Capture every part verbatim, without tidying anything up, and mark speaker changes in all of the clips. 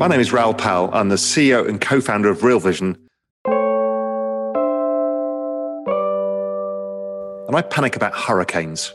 Speaker 1: My name is Raoul Pal. I'm the C E O and co-founder of Real Vision. And I panic about hurricanes.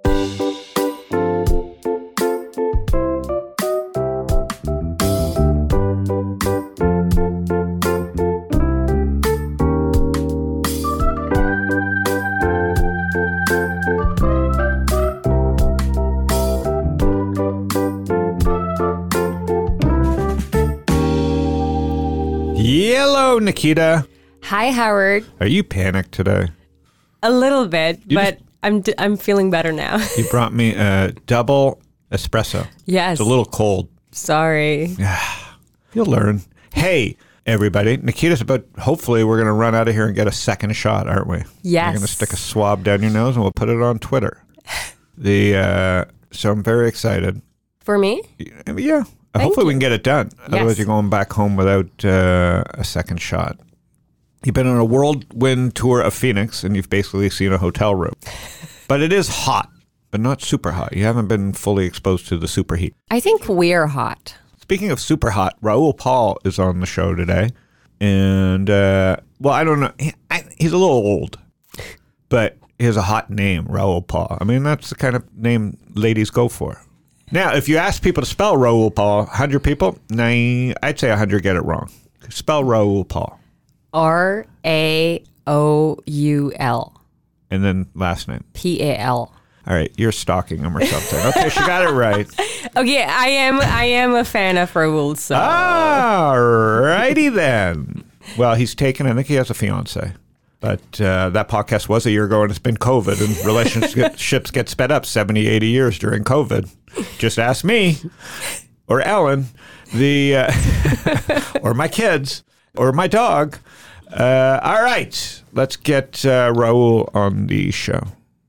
Speaker 2: Hello, Nikita.
Speaker 3: Hi, Howard.
Speaker 2: Are you panicked today?
Speaker 3: A little bit,
Speaker 2: You
Speaker 3: but
Speaker 2: just-
Speaker 3: I'm d- I'm feeling better now.
Speaker 2: You brought me a double espresso.
Speaker 3: Yes.
Speaker 2: It's a little cold.
Speaker 3: Sorry.
Speaker 2: You'll learn. Hey, everybody. Nikita's about, hopefully, we're going to run out of here and get a second shot, aren't we?
Speaker 3: Yes.
Speaker 2: We're going to stick a swab down your nose and we'll put it on Twitter. The uh, So I'm very excited.
Speaker 3: For me?
Speaker 2: Yeah. Hopefully we can get it done. Otherwise,
Speaker 3: Yes.
Speaker 2: you're going back home without uh, a second shot. You've been on a whirlwind tour of Phoenix, and you've basically seen a hotel room. But it is hot, but not super hot. You haven't been fully exposed to the super heat.
Speaker 3: I think we're hot.
Speaker 2: Speaking of super hot, Raoul Pal is on the show today. And, uh, well, I don't know. He, I, he's a little old, but he has a hot name, Raoul Pal. I mean, that's the kind of name ladies go for. Now, if you ask people to spell Raoul Pal, one hundred people, nah, I'd say one hundred get it wrong. Spell Raoul Pal.
Speaker 3: R A O U L.
Speaker 2: And then last name.
Speaker 3: P A L.
Speaker 2: All right, you're stalking him or something. Okay, she got it right.
Speaker 3: Okay, I am I am a fan of Raoul, so.
Speaker 2: All righty then. Well, he's taken, I think he has a fiance. But uh, that podcast was a year ago, and it's been COVID, and relationships get sped up seventy, eighty years during COVID. Just ask me, or Ellen, the, uh, or my kids, or my dog. Uh, all right, let's get uh, Raoul on the show.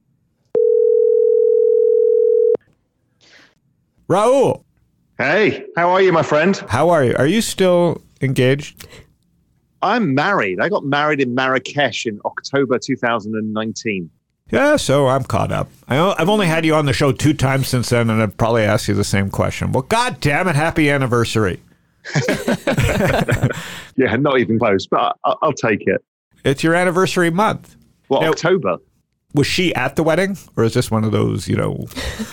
Speaker 2: Raoul.
Speaker 1: Hey, how are you, my friend?
Speaker 2: How are you? Are you still engaged?
Speaker 1: I'm married. I got married in Marrakesh in October two thousand nineteen.
Speaker 2: Yeah, so I'm caught up. I, I've only had you on the show two times since then, and I've probably asked you the same question. Well, God damn it, happy anniversary.
Speaker 1: Yeah, not even close, but I, I'll take it.
Speaker 2: It's your anniversary month.
Speaker 1: Well,
Speaker 2: Now,
Speaker 1: October.
Speaker 2: Was she at the wedding, or is this one of those, you know,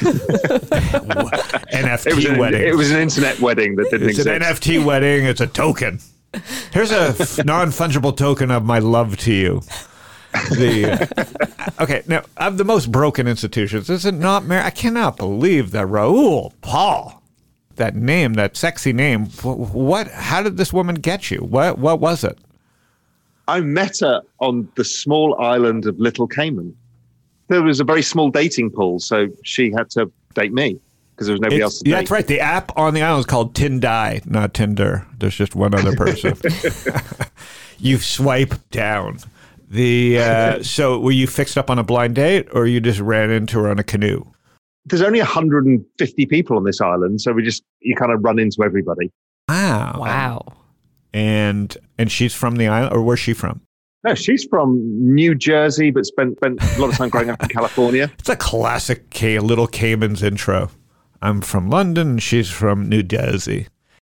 Speaker 2: N F T
Speaker 1: It was, an,
Speaker 2: weddings?
Speaker 1: it was an internet wedding that didn't
Speaker 2: It's
Speaker 1: exist.
Speaker 2: an N F T wedding. It's a token. Here's a f- non-fungible token of my love to you. The uh, okay, now of the most broken institutions, is it not? Mar- I cannot believe that Raoul Pal, that name, that sexy name. What? How did this woman get you? What? What was it?
Speaker 1: I met her on the small island of Little Cayman. There was a very small dating pool, so she had to date me because there was nobody
Speaker 2: It's,
Speaker 1: else to
Speaker 2: yeah,
Speaker 1: date.
Speaker 2: that's right. The app on the island is called Tindai, not Tinder. There's just one other person. You swipe down. The uh, so were you fixed up on a blind date, or you just ran into her on a canoe?
Speaker 1: There's only one hundred fifty people on this island, so we just you kind of run into everybody.
Speaker 2: Wow.
Speaker 3: Wow.
Speaker 2: And and she's from the island, or where's she from?
Speaker 1: No, she's from New Jersey, but spent, spent a lot of time growing up in California.
Speaker 2: It's a classic K, Little Cayman's intro. I'm from London, and she's from New Jersey.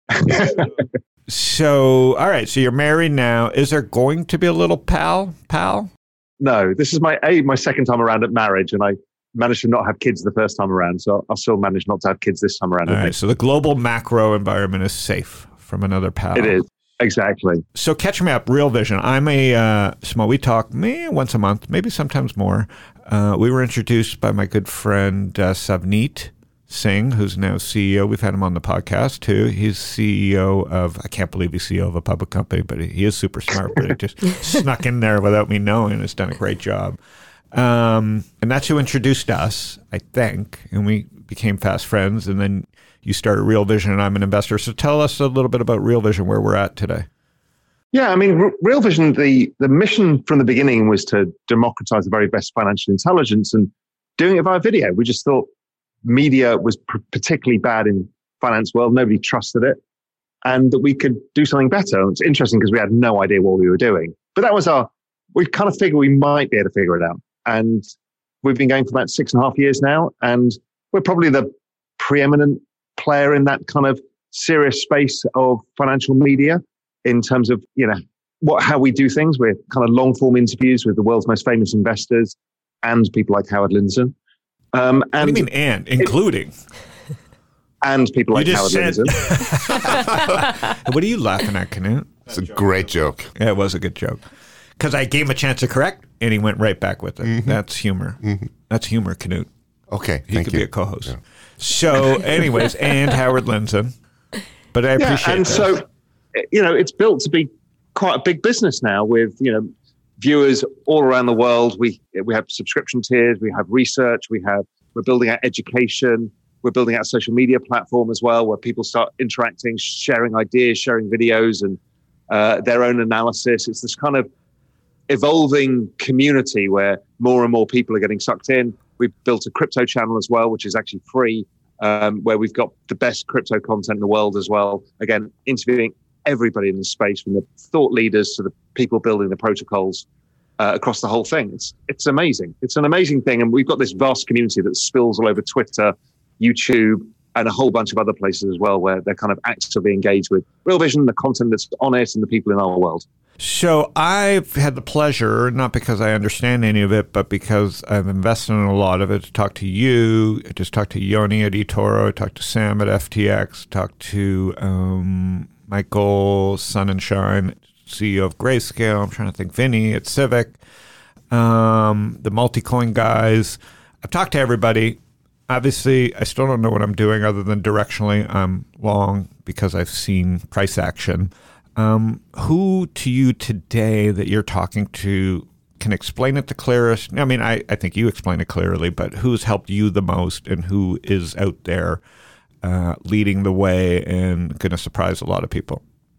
Speaker 2: So, all right. So you're married now. Is there going to be a little pal? Pal?
Speaker 1: No, this is my a my second time around at marriage, and I managed to not have kids the first time around, so I'll still manage not to have kids this time around.
Speaker 2: All
Speaker 1: I
Speaker 2: right.
Speaker 1: think.
Speaker 2: So the global macro environment is safe from another pal.
Speaker 1: It is. Exactly.
Speaker 2: So catch me up, Real Vision. I'm a uh, small. We talk me once a month, maybe sometimes more. Uh, we were introduced by my good friend uh, Savneet Singh, who's now C E O. We've had him on the podcast too. He's C E O of, I can't believe he's C E O of a public company, but he, he is super smart, but he just snuck in there without me knowing. Has done a great job. Um, and that's who introduced us, I think. And we became fast friends. And then you started Real Vision, and I'm an investor. So tell us a little bit about Real Vision, where we're at today.
Speaker 1: Yeah, I mean, R- Real Vision, the, the mission from the beginning was to democratize the very best financial intelligence and doing it via video. We just thought media was pr- particularly bad in finance world. Nobody trusted it, and that we could do something better. And it's interesting because we had no idea what we were doing. But that was our, we kind of figured we might be able to figure it out. And we've been going for about six and a half years now. And we're probably the preeminent player in that kind of serious space of financial media in terms of, you know, what, how we do things. We're kind of long form interviews with the world's most famous investors and people like Howard Lindzen. Um, and
Speaker 2: what do you mean and? Including?
Speaker 1: It, and people like Howard
Speaker 2: said...
Speaker 1: Lindzen.
Speaker 2: What are you laughing at, Knut?
Speaker 4: It's a great joke.
Speaker 2: Yeah, it was a good joke. Because I gave him a chance to correct, and he went right back with it.
Speaker 4: Mm-hmm.
Speaker 2: That's humor. Mm-hmm. That's humor, Knut.
Speaker 4: Okay,
Speaker 2: he
Speaker 4: thank
Speaker 2: could
Speaker 4: you.
Speaker 2: be a co-host.
Speaker 4: Yeah.
Speaker 2: So, anyways, and Howard Lindzen. But I
Speaker 1: yeah,
Speaker 2: appreciate
Speaker 1: and
Speaker 2: that.
Speaker 1: so, you know, it's built to be quite a big business now with, you know, viewers all around the world. We we have subscription tiers, we have research, we have we're building out education, we're building out a social media platform as well, where people start interacting, sharing ideas, sharing videos, and uh, their own analysis. It's this kind of evolving community where more and more people are getting sucked in. We've built a crypto channel as well, which is actually free, um, where we've got the best crypto content in the world as well. Again, interviewing everybody in the space, from the thought leaders to the people building the protocols uh, across the whole thing. It's it's amazing. It's an amazing thing. And we've got this vast community that spills all over Twitter, YouTube, and a whole bunch of other places as well, where they're kind of actively engaged with Real Vision, the content that's on it, and the people in our world.
Speaker 2: So I've had the pleasure, not because I understand any of it, but because I've invested in a lot of it, to talk to you, I just talked to Yoni at eToro, talked to Sam at F T X, talked to um, Michael Sun and Shine, C E O of Grayscale. I'm trying to think, Vinny at Civic, um, the Multicoin guys. I've talked to everybody. Obviously, I still don't know what I'm doing other than directionally I'm long because I've seen price action. Um, who to you today that you're talking to can explain it the clearest? I mean, I, I think you explain it clearly, but who's helped you the most and who is out there uh, leading the way and going to surprise a lot of people?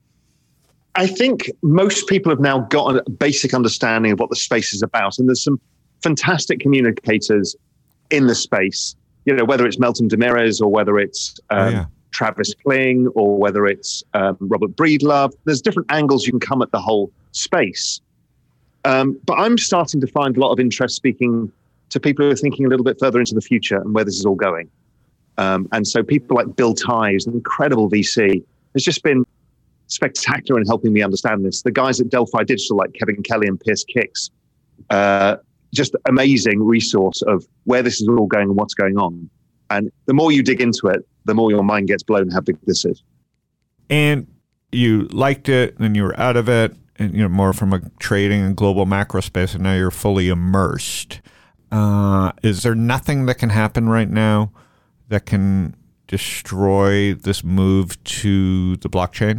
Speaker 1: I think most people have now got a basic understanding of what the space is about. And there's some fantastic communicators in the space, you know, whether it's Meltem Demirors or whether it's um, oh, yeah. Travis Kling or whether it's um, Robert Breedlove. There's different angles you can come at the whole space. Um, but I'm starting to find a lot of interest speaking to people who are thinking a little bit further into the future and where this is all going. Um, and so people like Bill Tai, who's an incredible V C, has just been spectacular in helping me understand this. The guys at Delphi Digital, like Kevin Kelly and Pierce Kicks, uh, just amazing resource of where this is all going and what's going on. And the more you dig into it, the more your mind gets blown how big this is.
Speaker 2: And you liked it, and you were out of it, and you know, more from a trading and global macro space, and now you're fully immersed. Uh, is there nothing that can happen right now that can destroy this move to the blockchain?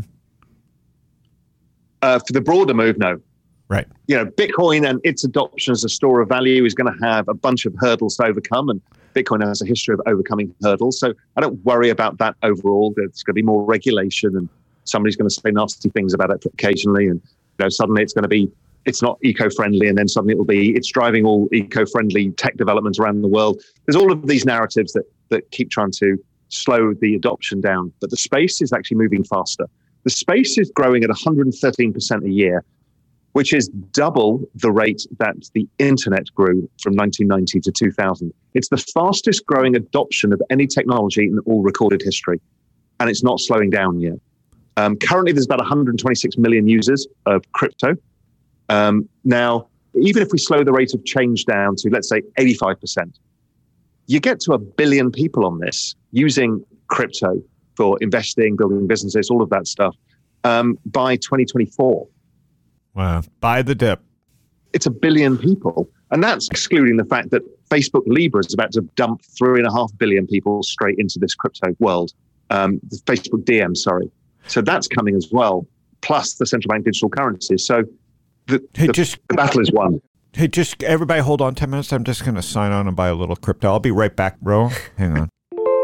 Speaker 1: Uh, for the broader move, no.
Speaker 2: Right.
Speaker 1: You know, Bitcoin and its adoption as a store of value is going to have a bunch of hurdles to overcome, and Bitcoin has a history of overcoming hurdles. So I don't worry about that overall. There's going to be more regulation, and somebody's going to say nasty things about it occasionally. And you know, suddenly it's going to be, it's not eco-friendly, and then suddenly it will be, it's driving all eco-friendly tech developments around the world. There's all of these narratives that that keep trying to slow the adoption down, but the space is actually moving faster. The space is growing at one hundred thirteen percent a year, which is double the rate that the internet grew from nineteen ninety to two thousand. It's the fastest growing adoption of any technology in all recorded history, and it's not slowing down yet. Um, currently, there's about one hundred twenty-six million users of crypto. Um, now, even if we slow the rate of change down to, let's say, eighty-five percent, you get to a billion people on this using crypto for investing, building businesses, all of that stuff, um, by twenty twenty-four.
Speaker 2: Wow. Buy the dip.
Speaker 1: It's a billion people. And that's excluding the fact that Facebook Libra is about to dump three and a half billion people straight into this crypto world. Um, the Facebook D M, sorry. So that's coming as well, plus the central bank digital currencies. So the,
Speaker 2: hey,
Speaker 1: the,
Speaker 2: just,
Speaker 1: the battle is won.
Speaker 2: Hey, just everybody hold on ten minutes. I'm just going to sign on and buy a little crypto. I'll be right back, bro. Hang on.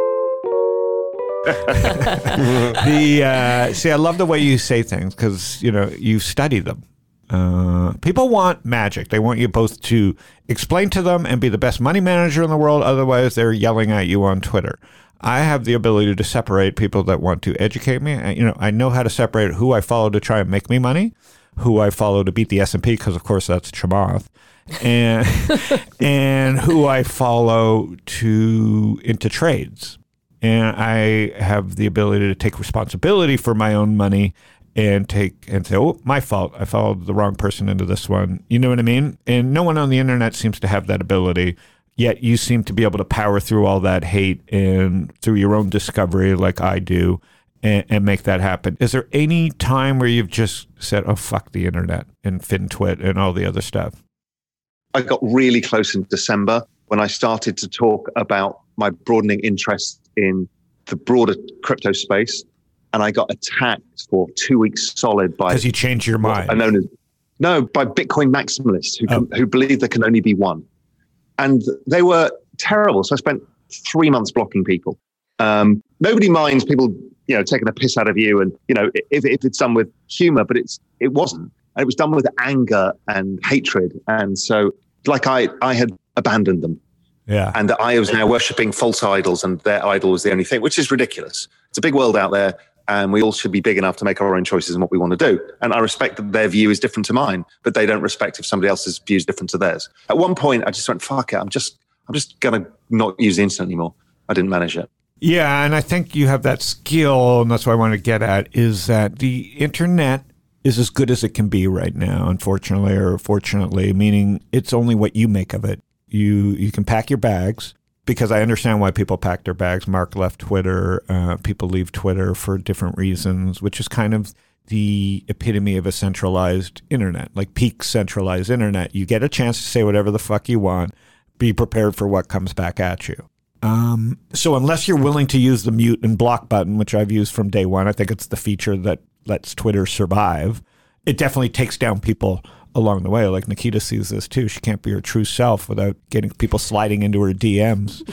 Speaker 2: the uh, See, I love the way you say things because, you know, you study them. Uh, people want magic. They want you both to explain to them and be the best money manager in the world. Otherwise, they're yelling at you on Twitter. I have the ability to separate people that want to educate me. I, you know, I know how to separate who I follow to try and make me money, who I follow to beat the S and P, because, of course, that's Chamath, and and who I follow to into trades. and I have the ability to take responsibility for my own money and take and say, oh, my fault. I followed the wrong person into this one. You know what I mean? And no one on the internet seems to have that ability. Yet you seem to be able to power through all that hate and through your own discovery like I do and, and make that happen. Is there any time where you've just said, oh, fuck the internet and FinTwit and all the other stuff?
Speaker 1: I got really close in December when I started to talk about my broadening interest in the broader crypto space. And I got attacked for two weeks solid by...
Speaker 2: Because you changed your mind.
Speaker 1: I known as, no, by Bitcoin maximalists who,
Speaker 2: oh.
Speaker 1: can, who believe there can only be one. And they were terrible. So I spent three months blocking people. Um, nobody minds people, you know, taking a piss out of you. And, you know, if, if it's done with humor, but it's it wasn't. And it was done with anger and hatred. And so like I, I had abandoned them.
Speaker 2: Yeah.
Speaker 1: And that I was now worshipping false idols and their idol was the only thing, which is ridiculous. It's a big world out there. And we all should be big enough to make our own choices in what we want to do. And I respect that their view is different to mine, but they don't respect if somebody else's view is different to theirs. At one point, I just went, fuck it. I'm just, I'm just going to not use the internet anymore. I didn't manage it.
Speaker 2: Yeah. And I think you have that skill. And that's what I want to get at is that the internet is as good as it can be right now, unfortunately, or fortunately, meaning it's only what you make of it. You, you can pack your bags. Because I understand why people pack their bags. Mark left Twitter. Uh, people leave Twitter for different reasons, which is kind of the epitome of a centralized internet, like peak centralized internet. You get a chance to say whatever the fuck you want. Be prepared for what comes back at you. Um, so unless you're willing to use the mute and block button, which I've used from day one, I think it's the feature that lets Twitter survive. It definitely takes down people along the way. Like Nikita sees this too. She can't be her true self without getting people sliding into her D Ms.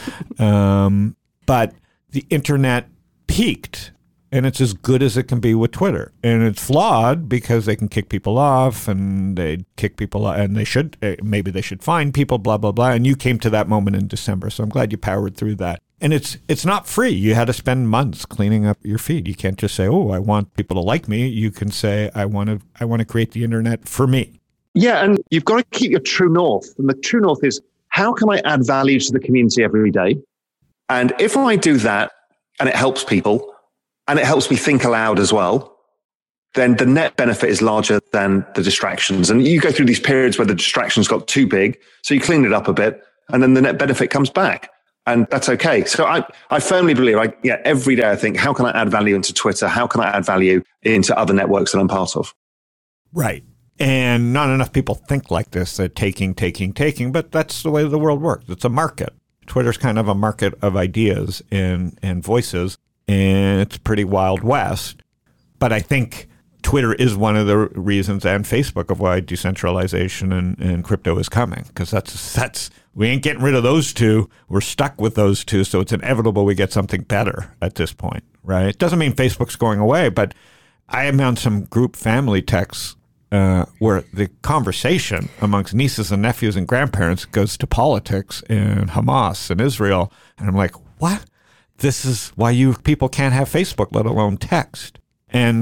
Speaker 2: Um, but the internet peaked, and it's as good as it can be with Twitter. And it's flawed because they can kick people off, and they kick people off, and they should, maybe they should fine people, blah, blah, blah. And you came to that moment in December. So I'm glad you powered through that. And it's it's not free. You had to spend months cleaning up your feed. You can't just say, oh, I want people to like me. You can say, I want to I want to create the internet for me.
Speaker 1: Yeah, and you've got to keep your true north. And the true north is, how can I add value to the community every day? And if I do that, and it helps people, and it helps me think aloud as well, then the net benefit is larger than the distractions. And you go through these periods where the distractions got too big, so you clean it up a bit, and then the net benefit comes back. And that's okay. So I, I firmly believe, like, yeah, every day I think, how can I add value into Twitter? How can I add value into other networks that I'm part of?
Speaker 2: Right. And not enough people think like this. They're taking, taking, taking, but that's the way the world works. It's a market. Twitter's kind of a market of ideas and, and voices, and it's pretty Wild West. But I think Twitter is one of the reasons, and Facebook, of why decentralization and, and crypto is coming. Because that's, that's, we ain't getting rid of those two. We're stuck with those two, so it's inevitable we get something better at this point, right? It doesn't mean Facebook's going away, but I am on some group family texts Uh, where the conversation amongst nieces and nephews and grandparents goes to politics and Hamas and Israel. And I'm like, what? This is why you people can't have Facebook, let alone text. And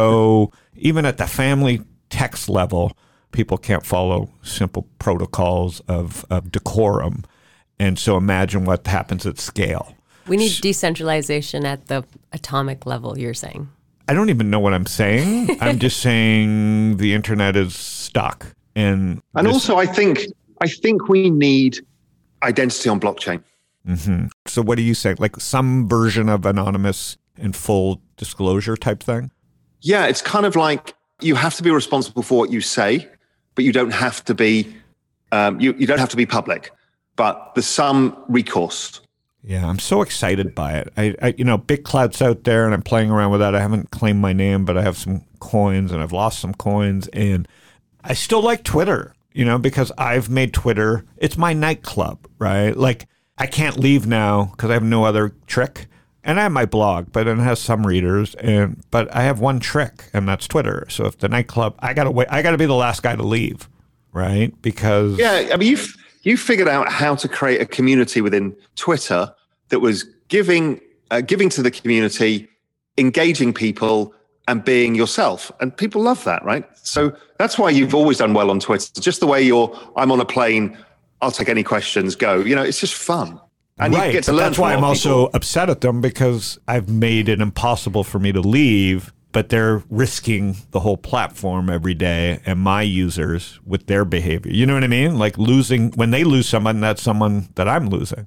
Speaker 2: so even at the family text level, people can't follow simple protocols of, of decorum. And so imagine what happens at scale.
Speaker 3: We need decentralization at the atomic level, you're saying.
Speaker 2: I don't even know what I'm saying. I'm just saying the internet is stuck. And
Speaker 1: and
Speaker 2: this,
Speaker 1: also, I think I think we need identity on blockchain.
Speaker 2: Mm-hmm. So what do you say? Like some version of anonymous and full disclosure type thing?
Speaker 1: Yeah, it's kind of like you have to be responsible for what you say, but you don't have to be um, you, you don't have to be public. But there's some recourse.
Speaker 2: Yeah, I'm so excited by it. I, I, you know, BitClout's out there, and I'm playing around with that. I haven't claimed my name, but I have some coins, and I've lost some coins, and I still like Twitter, you know, because I've made Twitter, it's my nightclub, right? Like, I can't leave now because I have no other trick, and I have my blog, but it has some readers, and but I have one trick, and that's Twitter. So if the nightclub, I gotta wait, I gotta be the last guy to leave, right? Because
Speaker 1: yeah, I mean, you've You figured out how to create a community within Twitter that was giving uh, giving to the community, engaging people, and being yourself. And people love that, right? So that's why you've always done well on Twitter. Just the way you're, I'm on a plane, I'll take any questions, go. You know, it's just fun. And
Speaker 2: right,
Speaker 1: you get to
Speaker 2: but
Speaker 1: learn
Speaker 2: that's
Speaker 1: from
Speaker 2: why
Speaker 1: a
Speaker 2: I'm
Speaker 1: lot of
Speaker 2: also
Speaker 1: people.
Speaker 2: upset at them, because I've made it impossible for me to leave, but they're risking the whole platform every day and my users with their behavior. You know what I mean? Like losing, when they lose someone, that's someone that I'm losing.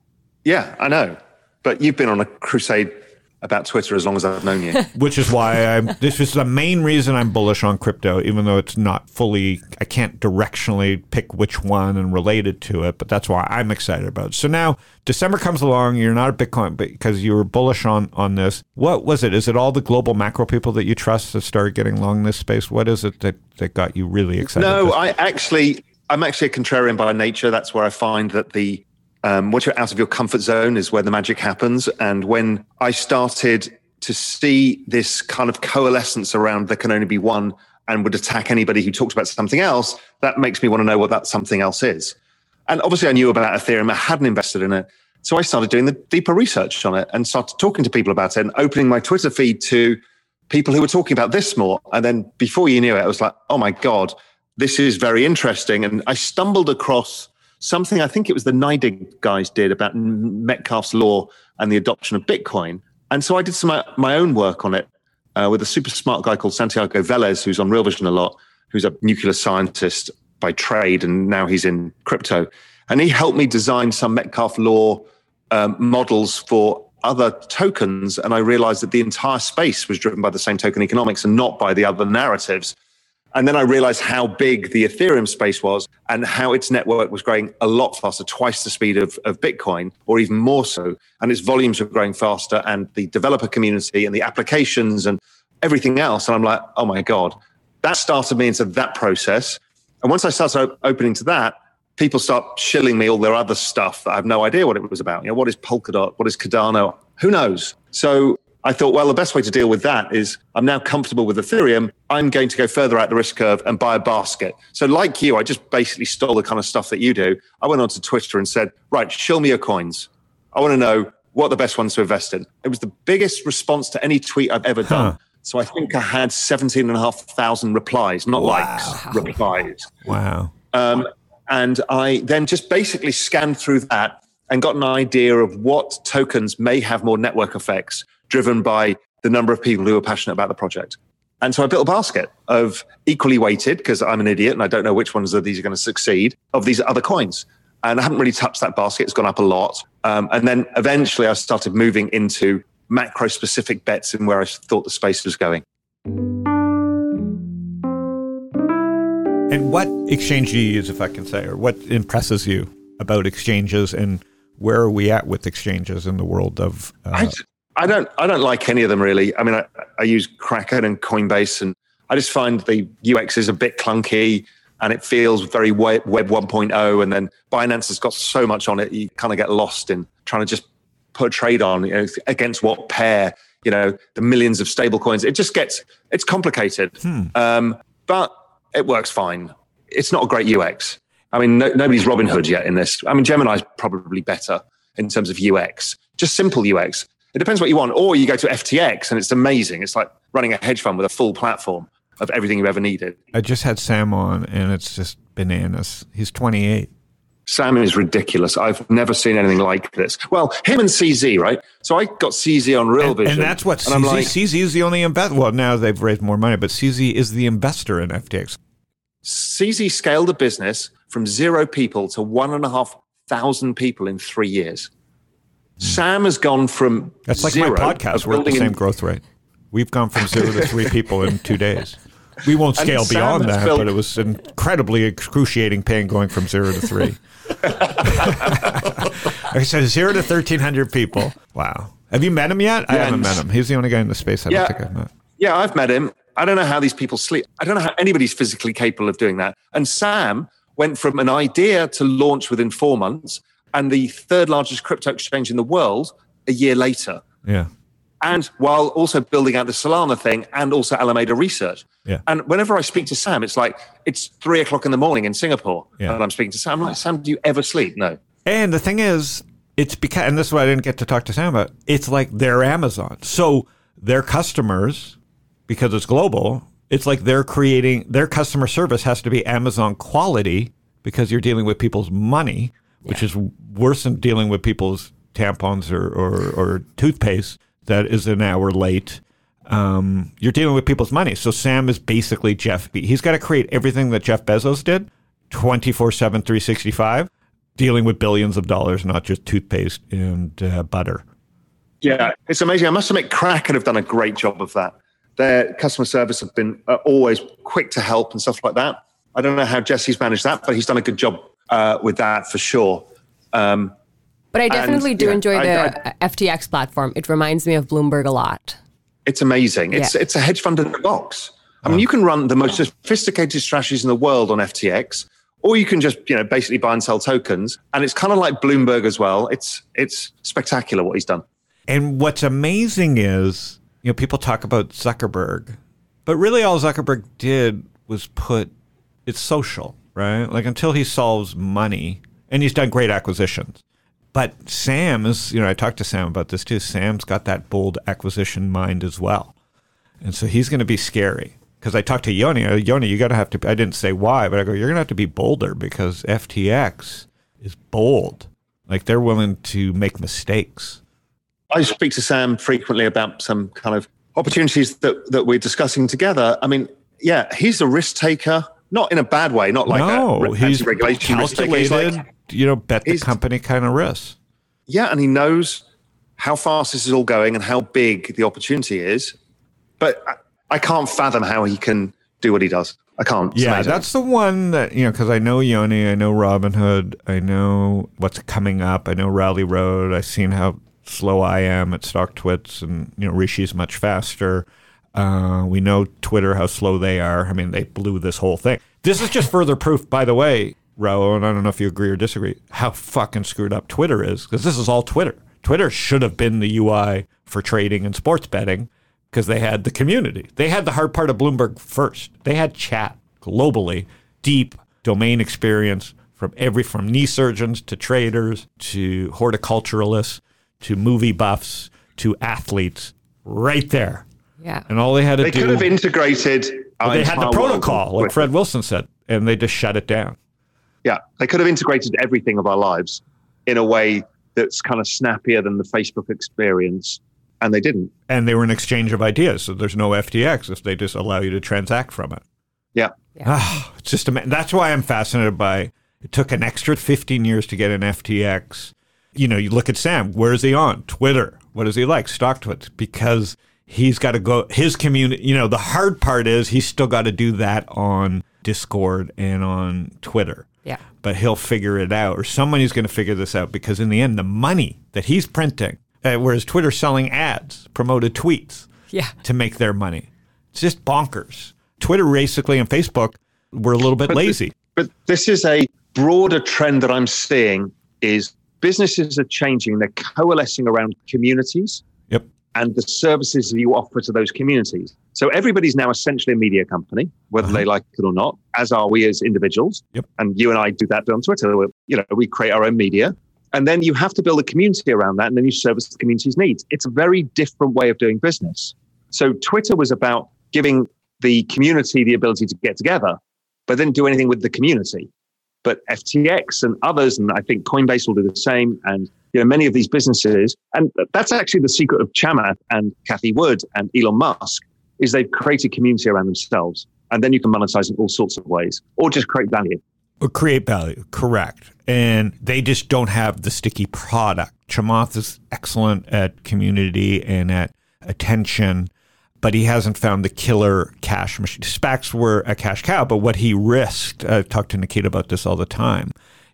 Speaker 1: Yeah, I know. But you've been on a crusade about Twitter as long as I've known you.
Speaker 2: Which is why I'm, this is the main reason I'm bullish on crypto, even though it's not fully, I can't directionally pick which one and relate it to it, but that's why I'm excited about it. So now December comes along, you're not a Bitcoin because you were bullish on, on this. What was it? Is it all the global macro people that you trust that started getting long this space? What is it that, that got you really excited?
Speaker 1: No, I actually, I'm actually a contrarian by nature. That's where I find that the Um, once you're out of your comfort zone is where the magic happens. And when I started to see this kind of coalescence around there can only be one and would attack anybody who talks about something else, that makes me want to know what that something else is. And obviously I knew about Ethereum. I hadn't invested in it. So I started doing the deeper research on it and started talking to people about it and opening my Twitter feed to people who were talking about this more. And then before you knew it, I was like, oh my God, this is very interesting. And I stumbled across something I think it was the NYDIG guys did about Metcalfe's law and the adoption of Bitcoin. And so I did some of my own work on it uh, with a super smart guy called Santiago Velez, who's on Real Vision a lot, who's a nuclear scientist by trade, and now he's in crypto. And he helped me design some Metcalfe law um, models for other tokens. And I realized that the entire space was driven by the same token economics and not by the other narratives. And then I realized how big the Ethereum space was and how its network was growing a lot faster, twice the speed of, of Bitcoin, or even more so. And its volumes were growing faster, and the developer community and the applications and everything else. And I'm like, oh my God, that started me into that process. And once I started op- opening to that, people start shilling me all their other stuff that I have no idea what it was about. You know, what is Polkadot? What is Cardano? Who knows? So I thought, well, the best way to deal with that is I'm now comfortable with Ethereum. I'm going to go further out the risk curve and buy a basket. So like you, I just basically stole the kind of stuff that you do. I went onto Twitter and said, right, show me your coins. I want to know what the best ones to invest in. It was the biggest response to any tweet I've ever done. Huh. So I think I had seventeen and a half thousand replies, not wow. likes, replies.
Speaker 2: Wow.
Speaker 1: Um, and I then just basically scanned through that and got an idea of what tokens may have more network effects driven by the number of people who are passionate about the project. And so I built a basket of equally weighted, because I'm an idiot and I don't know which ones of these are going to succeed, of these other coins. And I haven't really touched that basket. It's gone up a lot. Um, and then eventually I started moving into macro-specific bets in where I thought the space was going.
Speaker 2: And what exchange do you use, if I can say, or what impresses you about exchanges, and where are we at with exchanges in the world of... Uh,
Speaker 1: I, I don't I don't like any of them, really. I mean, I, I use Kraken and Coinbase, and I just find the U X is a bit clunky, and it feels very Web one point oh, and then Binance has got so much on it, you kind of get lost in trying to just put a trade on, you know, against what pair, you know, the millions of stable coins. It just gets, it's complicated, hmm. um, but it works fine. It's not a great U X. I mean, no, nobody's Robin Hood yet in this. I mean, Gemini's probably better in terms of U X, just simple U X. It depends what you want. Or you go to F T X and it's amazing. It's like running a hedge fund with a full platform of everything you've ever needed.
Speaker 2: I just had Sam on and it's just bananas. He's twenty-eight.
Speaker 1: Sam is ridiculous. I've never seen anything like this. Well, him and C Z, right? So I got C Z on Real
Speaker 2: and,
Speaker 1: Vision.
Speaker 2: And that's what C Z, like, C Z is the only investor. Well, now they've raised more money, but C Z is the investor in F T X.
Speaker 1: C Z scaled a business from zero people to one and a half thousand people in three years. Sam has gone from
Speaker 2: That's like
Speaker 1: zero,
Speaker 2: my podcast. We're at the same in, growth rate. We've gone from zero to three people in two days. We won't scale beyond that, built, but it was incredibly excruciating pain going from zero to three. I said zero to thirteen hundred people. Wow. Have you met him yet? Yeah, I haven't met him. He's the only guy in the space I
Speaker 1: yeah,
Speaker 2: don't think I've met.
Speaker 1: Yeah, I've met him. I don't know how these people sleep. I don't know how anybody's physically capable of doing that. And Sam went from an idea to launch within four months and the third largest crypto exchange in the world a year later.
Speaker 2: Yeah.
Speaker 1: And while also building out the Solana thing and also Alameda Research.
Speaker 2: Yeah.
Speaker 1: And whenever I speak to Sam, it's like, it's three o'clock in the morning in Singapore. Yeah. And I'm speaking to Sam. I'm like, Sam, do you ever sleep? No.
Speaker 2: And the thing is, it's because, and this is what I didn't get to talk to Sam about, it's like they're Amazon. So their customers, because it's global, it's like they're creating, their customer service has to be Amazon quality because you're dealing with people's money. which yeah. is worse than dealing with people's tampons or, or, or toothpaste that is an hour late. Um, you're dealing with people's money. So Sam is basically Jeff Bezos. He's got to create everything that Jeff Bezos did, twenty-four seven, three sixty-five, dealing with billions of dollars, not just toothpaste and uh, butter.
Speaker 1: Yeah, it's amazing. I must admit, Kraken have done a great job of that. Their customer service have been uh, always quick to help and stuff like that. I don't know how Jesse's managed that, but he's done a good job uh, with that for sure. Um,
Speaker 3: but I definitely
Speaker 1: and,
Speaker 3: do
Speaker 1: yeah,
Speaker 3: enjoy
Speaker 1: I,
Speaker 3: the
Speaker 1: I,
Speaker 3: F T X platform. It reminds me of Bloomberg a lot.
Speaker 1: It's amazing. It's yeah. it's a hedge fund in a box. I mean, you can run the most sophisticated strategies in the world on F T X, or you can just, you know, basically buy and sell tokens. And it's kind of like Bloomberg as well. It's it's spectacular what he's done.
Speaker 2: And what's amazing is, you know, people talk about Zuckerberg, but really all Zuckerberg did was put it's social, right? Like until he solves money, and he's done great acquisitions. But Sam is, you know, I talked to Sam about this too. Sam's got that bold acquisition mind as well. And so he's going to be scary. Because I talked to Yoni. Yoni, you got to have to, I didn't say why, but I go, you're going to have to be bolder because F T X is bold. Like they're willing to make mistakes.
Speaker 1: I speak to Sam frequently about some kind of opportunities that, that we're discussing together. I mean, yeah, he's a risk taker, not in a bad way, not like
Speaker 2: no,
Speaker 1: a
Speaker 2: he's
Speaker 1: regulation risk taker. He's like,
Speaker 2: you know, bet the company kind of risk.
Speaker 1: Yeah, and he knows how fast this is all going and how big the opportunity is. But I, I can't fathom how he can do what he does. I can't.
Speaker 2: Yeah, that's the one that, you know, because I know Yoni, I know Robinhood, I know what's coming up, I know Rally Road, I've seen how slow I am at StockTwits, and, you know, Rishi's much faster. Uh, we know Twitter, how slow they are. I mean, they blew this whole thing. This is just further proof, by the way, Raul, and I don't know if you agree or disagree, how fucking screwed up Twitter is, because this is all Twitter. Twitter should have been the U I for trading and sports betting because they had the community. They had the hard part of Bloomberg first. They had chat globally, deep domain experience from every from knee surgeons to traders to horticulturalists to movie buffs to athletes right there.
Speaker 3: Yeah.
Speaker 2: And all they had to
Speaker 1: they
Speaker 2: do...
Speaker 1: They could have integrated...
Speaker 2: Well, they had the protocol, like Fred Wilson said, and they just shut it down.
Speaker 1: Yeah, they could have integrated everything of our lives in a way that's kind of snappier than the Facebook experience, and they didn't.
Speaker 2: And they were an exchange of ideas, so there's no F T X if they just allow you to transact from it.
Speaker 1: Yeah.
Speaker 3: yeah.
Speaker 2: Oh, it's just ama- that's why I'm fascinated by it took an extra fifteen years to get an F T X. You know, you look at Sam, where is he on? Twitter. What does he like? StockTwits. Because he's got to go, his community, you know, the hard part is he's still got to do that on Discord and on Twitter.
Speaker 3: Yeah.
Speaker 2: But he'll figure it out, or somebody's going to figure this out, because in the end, the money that he's printing, uh, whereas Twitter's selling ads, promoted tweets
Speaker 3: yeah.
Speaker 2: to make their money. It's just bonkers. Twitter basically and Facebook were a little bit
Speaker 1: but
Speaker 2: lazy.
Speaker 1: Th- but this is a broader trend that I'm seeing is businesses are changing. They're coalescing around communities.
Speaker 2: Yep.
Speaker 1: And the services that you offer to those communities. So everybody's now essentially a media company, whether uh-huh. they like it or not, as are we as individuals.
Speaker 2: Yep. And
Speaker 1: you and I do that on Twitter. We're, you know, we create our own media. And then you have to build a community around that, and then you service the community's needs. It's a very different way of doing business. So Twitter was about giving the community the ability to get together, but then do anything with the community. But F T X and others, and I think Coinbase will do the same, and you know, many of these businesses, and that's actually the secret of Chamath and Cathie Wood and Elon Musk, is they've created community around themselves. And then you can monetize in all sorts of ways, or just create value.
Speaker 2: Or create value, correct. And they just don't have the sticky product. Chamath is excellent at community and at attention, but he hasn't found the killer cash machine. SPACs were a cash cow, but what he risked, I've talked to Nikita about this all the time,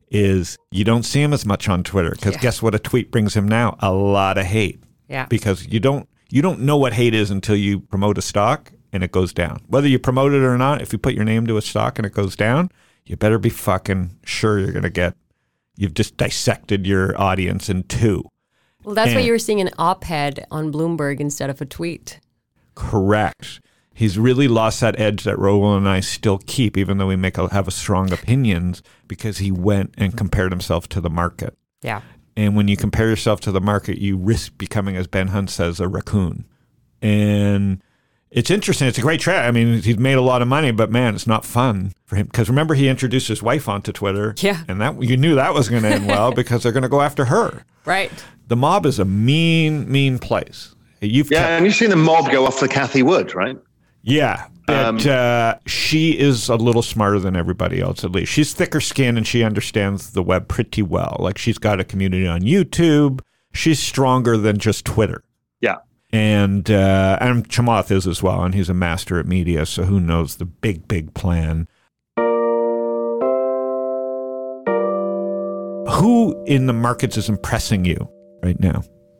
Speaker 2: is you don't see him as much on Twitter, because yeah. guess what a tweet brings him now? A lot of hate.
Speaker 3: Yeah.
Speaker 2: Because you don't you don't know what hate is until you promote a stock and it goes down. Whether you promote it or not, if you put your name to a stock and it goes down, you better be fucking sure you're going to get, you've just dissected your audience in two.
Speaker 3: Well, that's
Speaker 2: and,
Speaker 3: why you were seeing an op-ed on Bloomberg instead of a tweet.
Speaker 2: Correct. He's really lost that edge that Raul and I still keep, even though we make a, have a strong opinions, because he went and compared himself to the market.
Speaker 3: Yeah.
Speaker 2: And when you compare yourself to the market, you risk becoming, as Ben Hunt says, a raccoon. And It's interesting. It's a great trend. I mean, he's made a lot of money, but man, it's not fun for him. Because remember, he introduced his wife onto Twitter.
Speaker 3: Yeah.
Speaker 2: And that you knew that was going to end well because they're going to go after her.
Speaker 3: Right.
Speaker 2: The mob is a mean, mean place. You've
Speaker 1: yeah,
Speaker 2: kept,
Speaker 1: and you've seen the mob go after Kathy Wood, right?
Speaker 2: Yeah. But um, uh, she is a little smarter than everybody else, at least. She's thicker skinned and she understands the web pretty well. Like, she's got a community on YouTube. She's stronger than just Twitter.
Speaker 1: Yeah.
Speaker 2: And uh, and Chamath is as well, and he's a master at media, so who knows the big, big plan. Who in the markets is impressing you right now?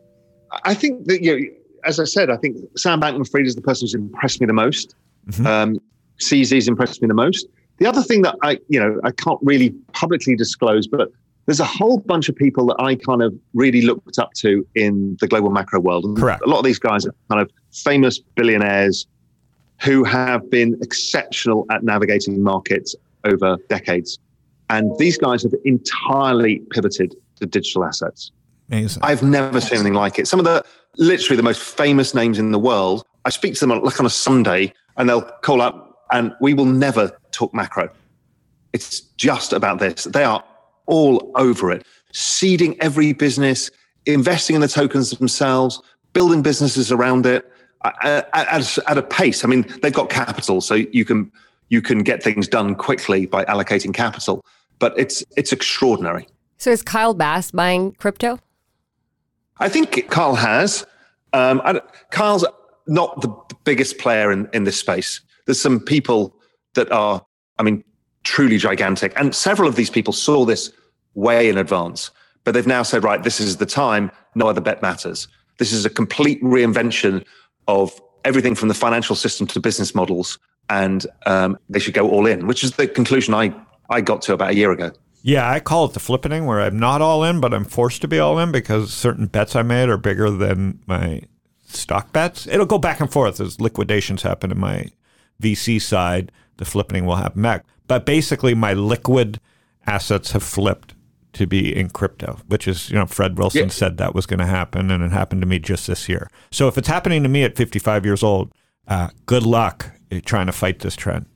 Speaker 1: I think that, you know, as I said, I think Sam Bankman-Fried is the person who's impressed me the most. Mm-hmm. Um, C Z's impressed me the most. The other thing that I, you know, I can't really publicly disclose, but there's a whole bunch of people that I kind of really looked up to in the global macro world. And
Speaker 2: correct.
Speaker 1: A lot of these guys are kind of famous billionaires who have been exceptional at navigating markets over decades. And these guys have entirely pivoted to digital assets.
Speaker 2: Amazing.
Speaker 1: I've never seen anything like it. Some of the, literally the most famous names in the world, I speak to them on, like on a Sunday and they'll call up and we will never talk macro. It's just about this. They are all over it, seeding every business, investing in the tokens themselves, building businesses around it at, at, at a pace. I mean, they've got capital, so you can you can get things done quickly by allocating capital. But it's it's extraordinary.
Speaker 3: So is Kyle Bass buying crypto?
Speaker 1: I think Kyle has. Um, I, Kyle's not the biggest player in, in this space. There's some people that are, I mean, truly gigantic. And several of these people saw this way in advance, but they've now said, right, this is the time. No other bet matters. This is a complete reinvention of everything from the financial system to business models. And um, they should go all in, which is the conclusion I, I got to about a year ago.
Speaker 2: Yeah, I call it the flippening, where I'm not all in, but I'm forced to be all in because certain bets I made are bigger than my stock bets. It'll go back and forth as liquidations happen in my V C side. The flippening will happen back. But basically, my liquid assets have flipped to be in crypto, which is, you know, Fred Wilson yeah. said that was going to happen, and it happened to me just this year. So if it's happening to me at fifty-five years old, uh, good luck trying to fight this trend.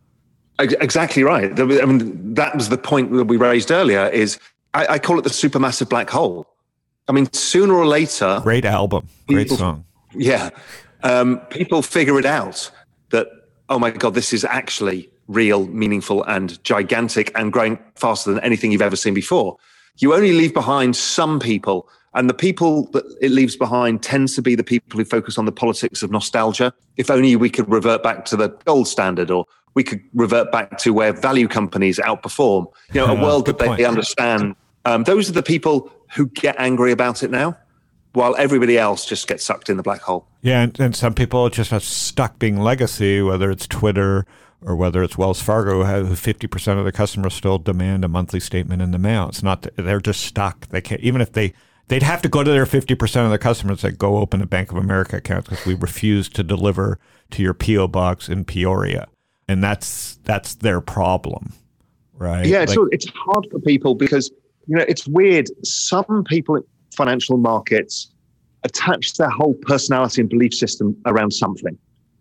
Speaker 1: Exactly right. I mean, that was the point that we raised earlier, is I, I call it the supermassive black hole. I mean, sooner or later...
Speaker 2: Great album. Great
Speaker 1: people,
Speaker 2: song.
Speaker 1: Yeah. Um, people figure it out that, oh my God, this is actually real, meaningful, and gigantic and growing faster than anything you've ever seen before. You only leave behind some people, and the people that it leaves behind tends to be the people who focus on the politics of nostalgia. If only we could revert back to the gold standard, or we could revert back to where value companies outperform, you know, a world that they, they understand. Um, those are the people who get angry about it now, while everybody else just gets sucked in the black hole.
Speaker 2: Yeah, and, and some people just are stuck being legacy, whether it's Twitter or whether it's Wells Fargo, who fifty percent of the customers still demand a monthly statement in the mail. It's not, they're just stuck. They can't, even if they, they'd have to go to their fifty percent of the customers that go open a Bank of America account because we refuse to deliver to your P O box in Peoria. And that's that's their problem, right?
Speaker 1: Yeah, it's,
Speaker 2: like,
Speaker 1: it's hard for people because, you know, it's weird. Some people in financial markets attach their whole personality and belief system around something.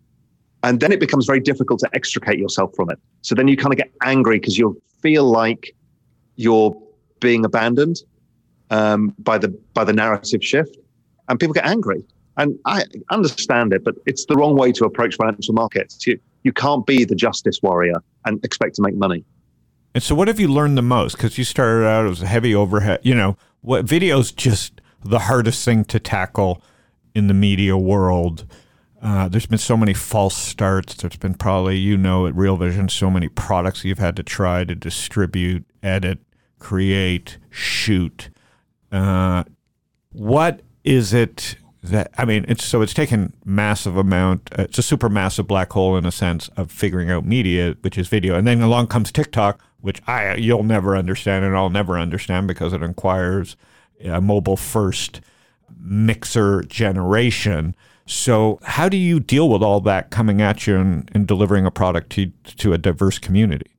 Speaker 1: And then it becomes very difficult to extricate yourself from it. So then you kind of get angry because you feel like you're being abandoned um, by the by the narrative shift. And people get angry. And I understand it, but it's the wrong way to approach financial markets. You, you can't be the justice warrior and expect to make money.
Speaker 2: And so what have you learned the most? Because you started out as a heavy overhead, you know, what video's just the hardest thing to tackle in the media world. Uh, there's been so many false starts. There's been probably, you know, at Real Vision, so many products you've had to try to distribute, edit, create, shoot. Uh, what is it that, I mean, it's so it's taken massive amount, uh, it's a super massive black hole in a sense of figuring out media, which is video. And then along comes TikTok, which I you'll never understand and I'll never understand because it requires a mobile first mixer generation. So how do you deal with all that coming at you and, and delivering a product to, to a diverse community?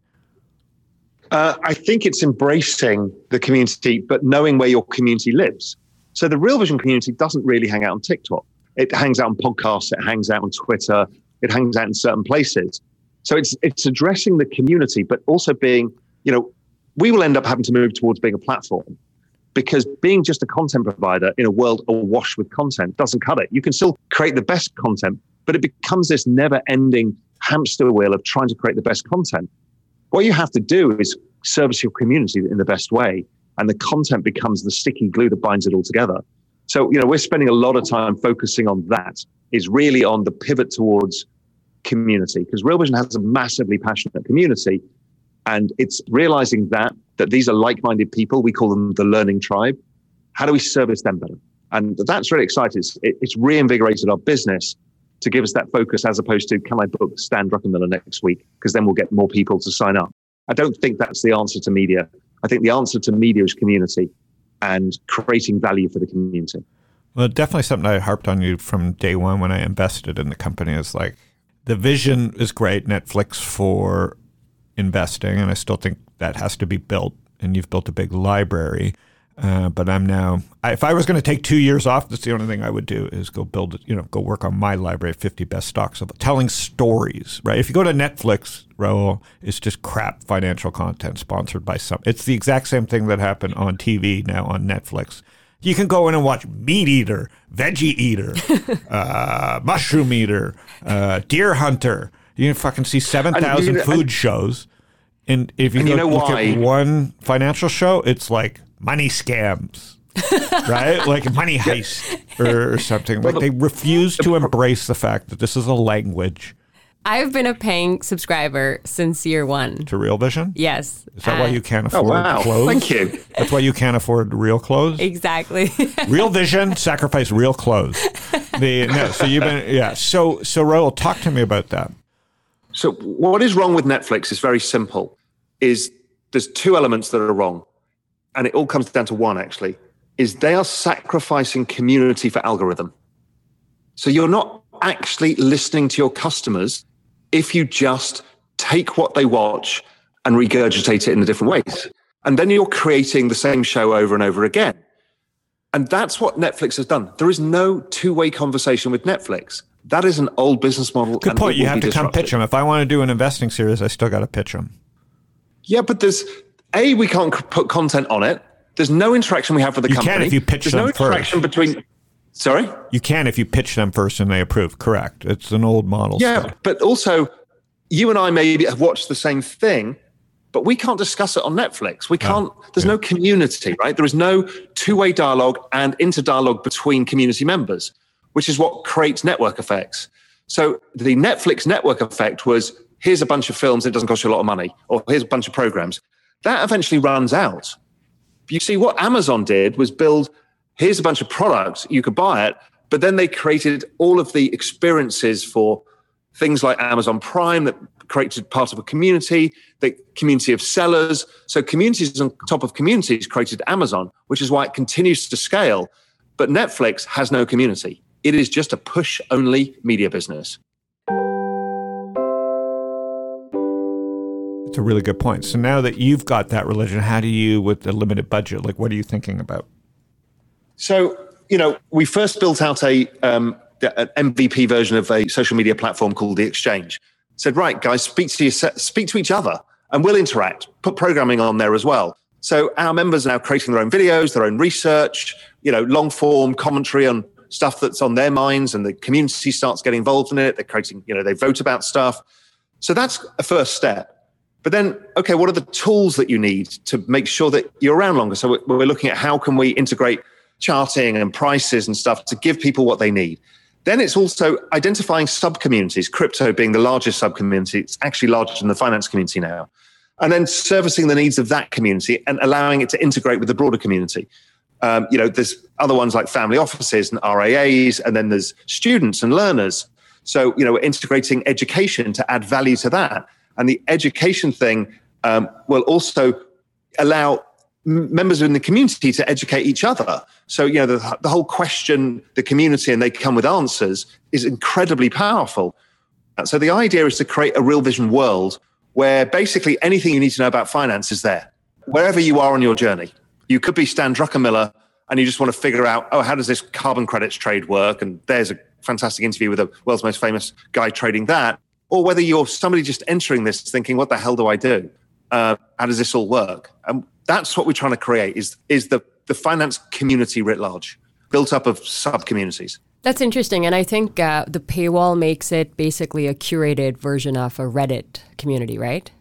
Speaker 1: Uh, I think it's embracing the community, but knowing where your community lives. So the Real Vision community doesn't really hang out on TikTok. It hangs out on podcasts. It hangs out on Twitter. it hangs out in certain places. So it's it's addressing the community, but also being, you know, we will end up having to move towards being a platform, because being just a content provider in a world awash with content doesn't cut it. You can still create the best content, but it becomes this never-ending hamster wheel of trying to create the best content. What you have to do is service your community in the best way, and the content becomes the sticky glue that binds it all together. So, you know, we're spending a lot of time focusing on that, is really on the pivot towards community, because Real Vision has a massively passionate community, and it's realizing that, that these are like-minded people. We call them the learning tribe. How do we service them better? And that's really exciting. It's, it, it's reinvigorated our business to give us that focus, as opposed to, can I book Stan Druckenmiller next week? Because then we'll get more people to sign up. I don't think that's the answer to media. I think the answer to media is community and creating value for the community.
Speaker 2: Well, definitely something I harped on you from day one when I invested in the company is like, the vision is great, Netflix for investing, and I still think that has to be built, and you've built a big library. Uh, but I'm now, I, if I was going to take two years off, that's the only thing I would do is go build, you know, go work on my library of fifty best stocks of telling stories, right? If you go to Netflix, Raul, it's just crap financial content sponsored by some. It's the exact same thing that happened on T V now on Netflix. You can go in and watch Meat Eater, Veggie Eater, uh, Mushroom Eater, uh, Deer Hunter. You can fucking see seven thousand food and, shows. And if you,
Speaker 1: and
Speaker 2: go
Speaker 1: you know
Speaker 2: look
Speaker 1: why?
Speaker 2: at one financial show, it's like money scams, right? Like money heist or, or something. Like they refuse to embrace the fact that this is a language.
Speaker 3: I've been a paying subscriber since year one.
Speaker 2: To Real Vision?
Speaker 3: Yes.
Speaker 2: Is that
Speaker 3: uh,
Speaker 2: why you can't afford
Speaker 1: oh, wow.
Speaker 2: clothes?
Speaker 1: Thank you.
Speaker 2: That's why you can't afford real clothes?
Speaker 3: Exactly.
Speaker 2: Real Vision, sacrifice real clothes. The, no, so you've been, yeah. So, so Raul, talk to me about that.
Speaker 1: So what is wrong with Netflix is very simple, is there's two elements that are wrong. And it all comes down to one, actually, is they are sacrificing community for algorithm. So you're not actually listening to your customers if you just take what they watch and regurgitate it in the different ways. And then you're creating the same show over and over again. And that's what Netflix has done. There is no two-way conversation with Netflix. That is an old business model.
Speaker 2: Good point. You have to come pitch them. If I want to do an investing series, I still got to pitch them.
Speaker 1: Yeah, but there's, A, we can't put content on it. There's no interaction we have with the
Speaker 2: you
Speaker 1: company.
Speaker 2: You can if you pitch
Speaker 1: there's
Speaker 2: them
Speaker 1: no interaction
Speaker 2: first.
Speaker 1: between... Sorry?
Speaker 2: You can if you pitch them first and they approve. Correct. It's an old model.
Speaker 1: Yeah,
Speaker 2: still.
Speaker 1: But also, you and I maybe have watched the same thing, but we can't discuss it on Netflix. We can't, oh, there's yeah. no community, right? There is no two-way dialogue and inter-dialogue between community members, which is what creates network effects. So the Netflix network effect was, here's a bunch of films, it doesn't cost you a lot of money, or here's a bunch of programs. That eventually runs out. You see, what Amazon did was build, here's a bunch of products, you could buy it, but then they created all of the experiences for things like Amazon Prime that created part of a community, the community of sellers. So communities on top of communities created Amazon, which is why it continues to scale. But Netflix has no community. It is just a push-only media business.
Speaker 2: It's a really good point. So now that you've got that religion, how do you, with a limited budget, like what are you thinking about?
Speaker 1: So, you know, we first built out a um, an M V P version of a social media platform called The Exchange. Said, right, guys, speak to you, speak to each other, and we'll interact. Put programming on there as well. So our members are now creating their own videos, their own research, you know, long form commentary on stuff that's on their minds, and the community starts getting involved in it. They're creating, you know, they vote about stuff. So that's a first step. But then, okay, what are the tools that you need to make sure that you're around longer? So we're looking at how can we integrate charting and prices and stuff to give people what they need. Then it's also identifying sub-communities, crypto being the largest sub-community. It's actually larger than the finance community now. And then servicing the needs of that community and allowing it to integrate with the broader community. Um, you know, there's other ones like family offices and R A As, and then there's students and learners. So, you know, we're integrating education to add value to that. And the education thing um, will also allow m- members in the community to educate each other. So, you know, the, the whole question, the community, and they come with answers is incredibly powerful. And so the idea is to create a Real Vision world where basically anything you need to know about finance is there, wherever you are on your journey. You could be Stan Druckenmiller and you just want to figure out, oh, how does this carbon credits trade work? And there's a fantastic interview with the world's most famous guy trading that, or whether you're somebody just entering this thinking, what the hell do I do? Uh, how does this all work? And that's what we're trying to create is, is the, the finance community writ large, built up of sub-communities.
Speaker 3: That's interesting. And I think uh, the paywall makes it basically a curated version of a Reddit community, right?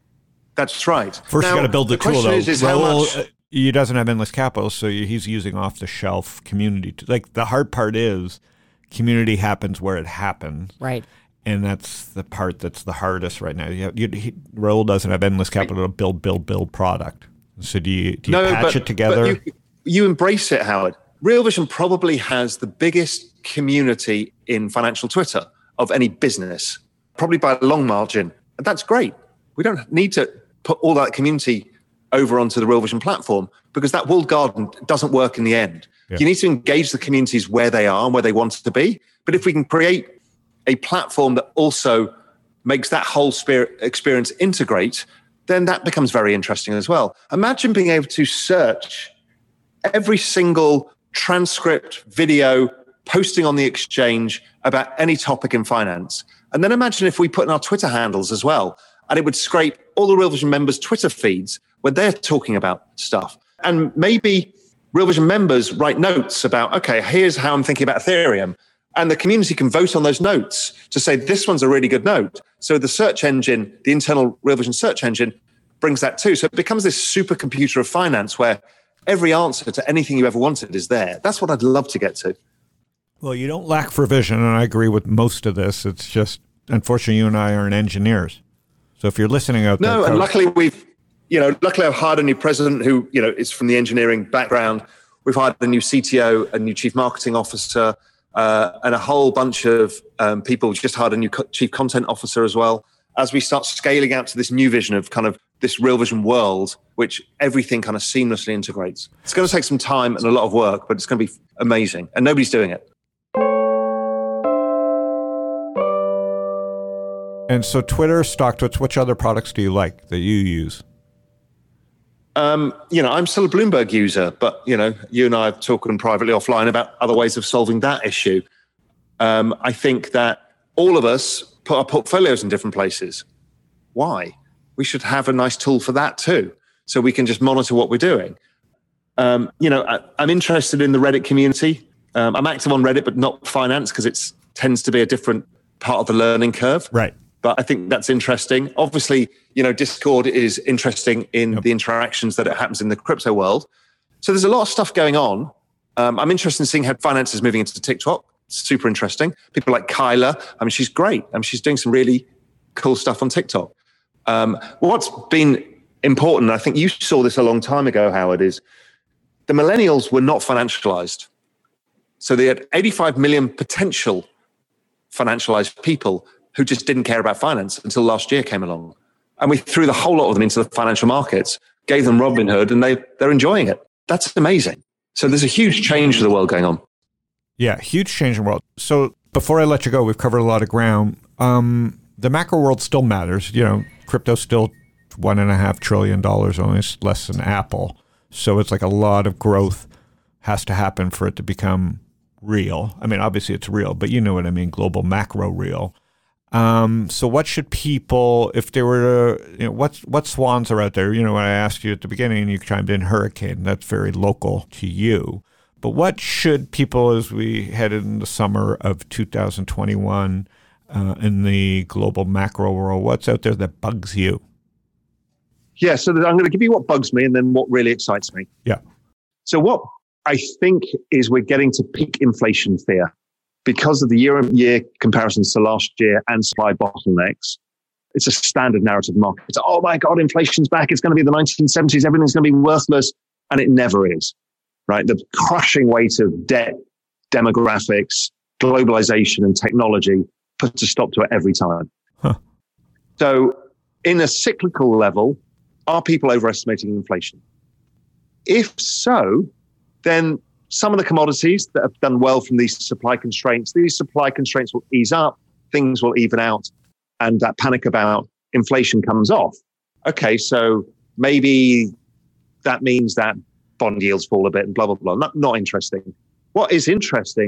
Speaker 1: That's right.
Speaker 2: First,
Speaker 1: now,
Speaker 2: you got to build the, the tool, though.
Speaker 1: Is, is how
Speaker 2: Raul,
Speaker 1: much...
Speaker 2: uh, he doesn't have endless capital, so he's using off-the-shelf community. To, like, the hard part is community happens where it happens.
Speaker 3: Right.
Speaker 2: And that's the part that's the hardest right now. You have, you, he, Raul doesn't have endless capital to build, build, build product. So do you, do you no, patch
Speaker 1: but,
Speaker 2: it together?
Speaker 1: But you, you embrace it, Howard. Real Vision probably has the biggest community in financial Twitter of any business, probably by a long margin. And that's great. We don't need to put all that community over onto the Real Vision platform because that walled garden doesn't work in the end. Yeah. You need to engage the communities where they are and where they want to be. But if we can create a platform that also makes that whole spirit experience integrate, then that becomes very interesting as well. Imagine being able to search every single transcript, video, posting on the exchange about any topic in finance. And then imagine if we put in our Twitter handles as well, and it would scrape all the Real Vision members' Twitter feeds when they're talking about stuff. And maybe Real Vision members write notes about, okay, here's how I'm thinking about Ethereum. And the community can vote on those notes to say, this one's a really good note. So the search engine, the internal Real Vision search engine, brings that too. So it becomes this supercomputer of finance where every answer to anything you ever wanted is there. That's what I'd love to get to.
Speaker 2: Well, you don't lack for vision, and I agree with most of this. It's just, unfortunately, you and I aren't engineers. So if you're listening out there...
Speaker 1: No, and luckily we've, you know, luckily I've hired a new president who, you know, is from the engineering background. We've hired a new C T O, a new chief marketing officer, uh, and a whole bunch of um, people. We just hired a new co- chief content officer as well. As we start scaling out to this new vision of kind of this Real Vision world, which everything kind of seamlessly integrates. It's going to take some time and a lot of work, but it's going to be amazing. And nobody's doing it.
Speaker 2: And so Twitter, StockTwits, which other products do you like that you use?
Speaker 1: Um, you know, I'm still a Bloomberg user, but, you know, you and I have talked privately offline about other ways of solving that issue. Um, I think that all of us put our portfolios in different places. Why? We should have a nice tool for that too, so we can just monitor what we're doing. Um, you know, I, I'm interested in the Reddit community. Um, I'm active on Reddit, but not finance because it tends to be a different part of the learning curve.
Speaker 2: Right.
Speaker 1: But I think that's interesting. Obviously, you know, Discord is interesting in yep. the interactions that it happens in the crypto world. So there's a lot of stuff going on. Um, I'm interested in seeing how finance is moving into TikTok. Super interesting. People like Kyla. I mean, she's great. I mean, she's doing some really cool stuff on TikTok. Um, what's been important, I think you saw this a long time ago, Howard, is the millennials were not financialized. So they had eighty-five million potential financialized people who just didn't care about finance until last year came along. And we threw the whole lot of them into the financial markets, gave them Robinhood, and they, they're enjoying it. That's amazing. So there's a huge change in the world going on.
Speaker 2: Yeah, huge change in the world. So before I let you go, we've covered a lot of ground. Um, the macro world still matters. You know, crypto's still one and a half trillion dollars, only less than Apple. So it's like a lot of growth has to happen for it to become real. I mean, obviously it's real, but you know what I mean, global macro real. Um, so what should people, if they were to, you know, what, what swans are out there? You know, when I asked you at the beginning, you chimed in hurricane, that's very local to you. But what should people, as we head into the summer of two thousand twenty-one uh, in the global macro world, what's out there that bugs you?
Speaker 1: Yeah, so I'm going to give you what bugs me and then what really excites me.
Speaker 2: Yeah.
Speaker 1: So what I think is we're getting to peak inflation fear because of the year-on-year comparisons to last year and supply bottlenecks. It's a standard narrative market. It's, oh my God, inflation's back. It's going to be the nineteen seventies. Everything's going to be worthless. And it never is. Right? The crushing weight of debt, demographics, globalization, and technology puts a stop to it every time.
Speaker 2: Huh.
Speaker 1: So in a cyclical level, are people overestimating inflation? If so, then some of the commodities that have done well from these supply constraints, these supply constraints will ease up, things will even out, and that panic about inflation comes off. Okay, so maybe that means that bond yields fall a bit and blah, blah, blah. Not, not interesting. What is interesting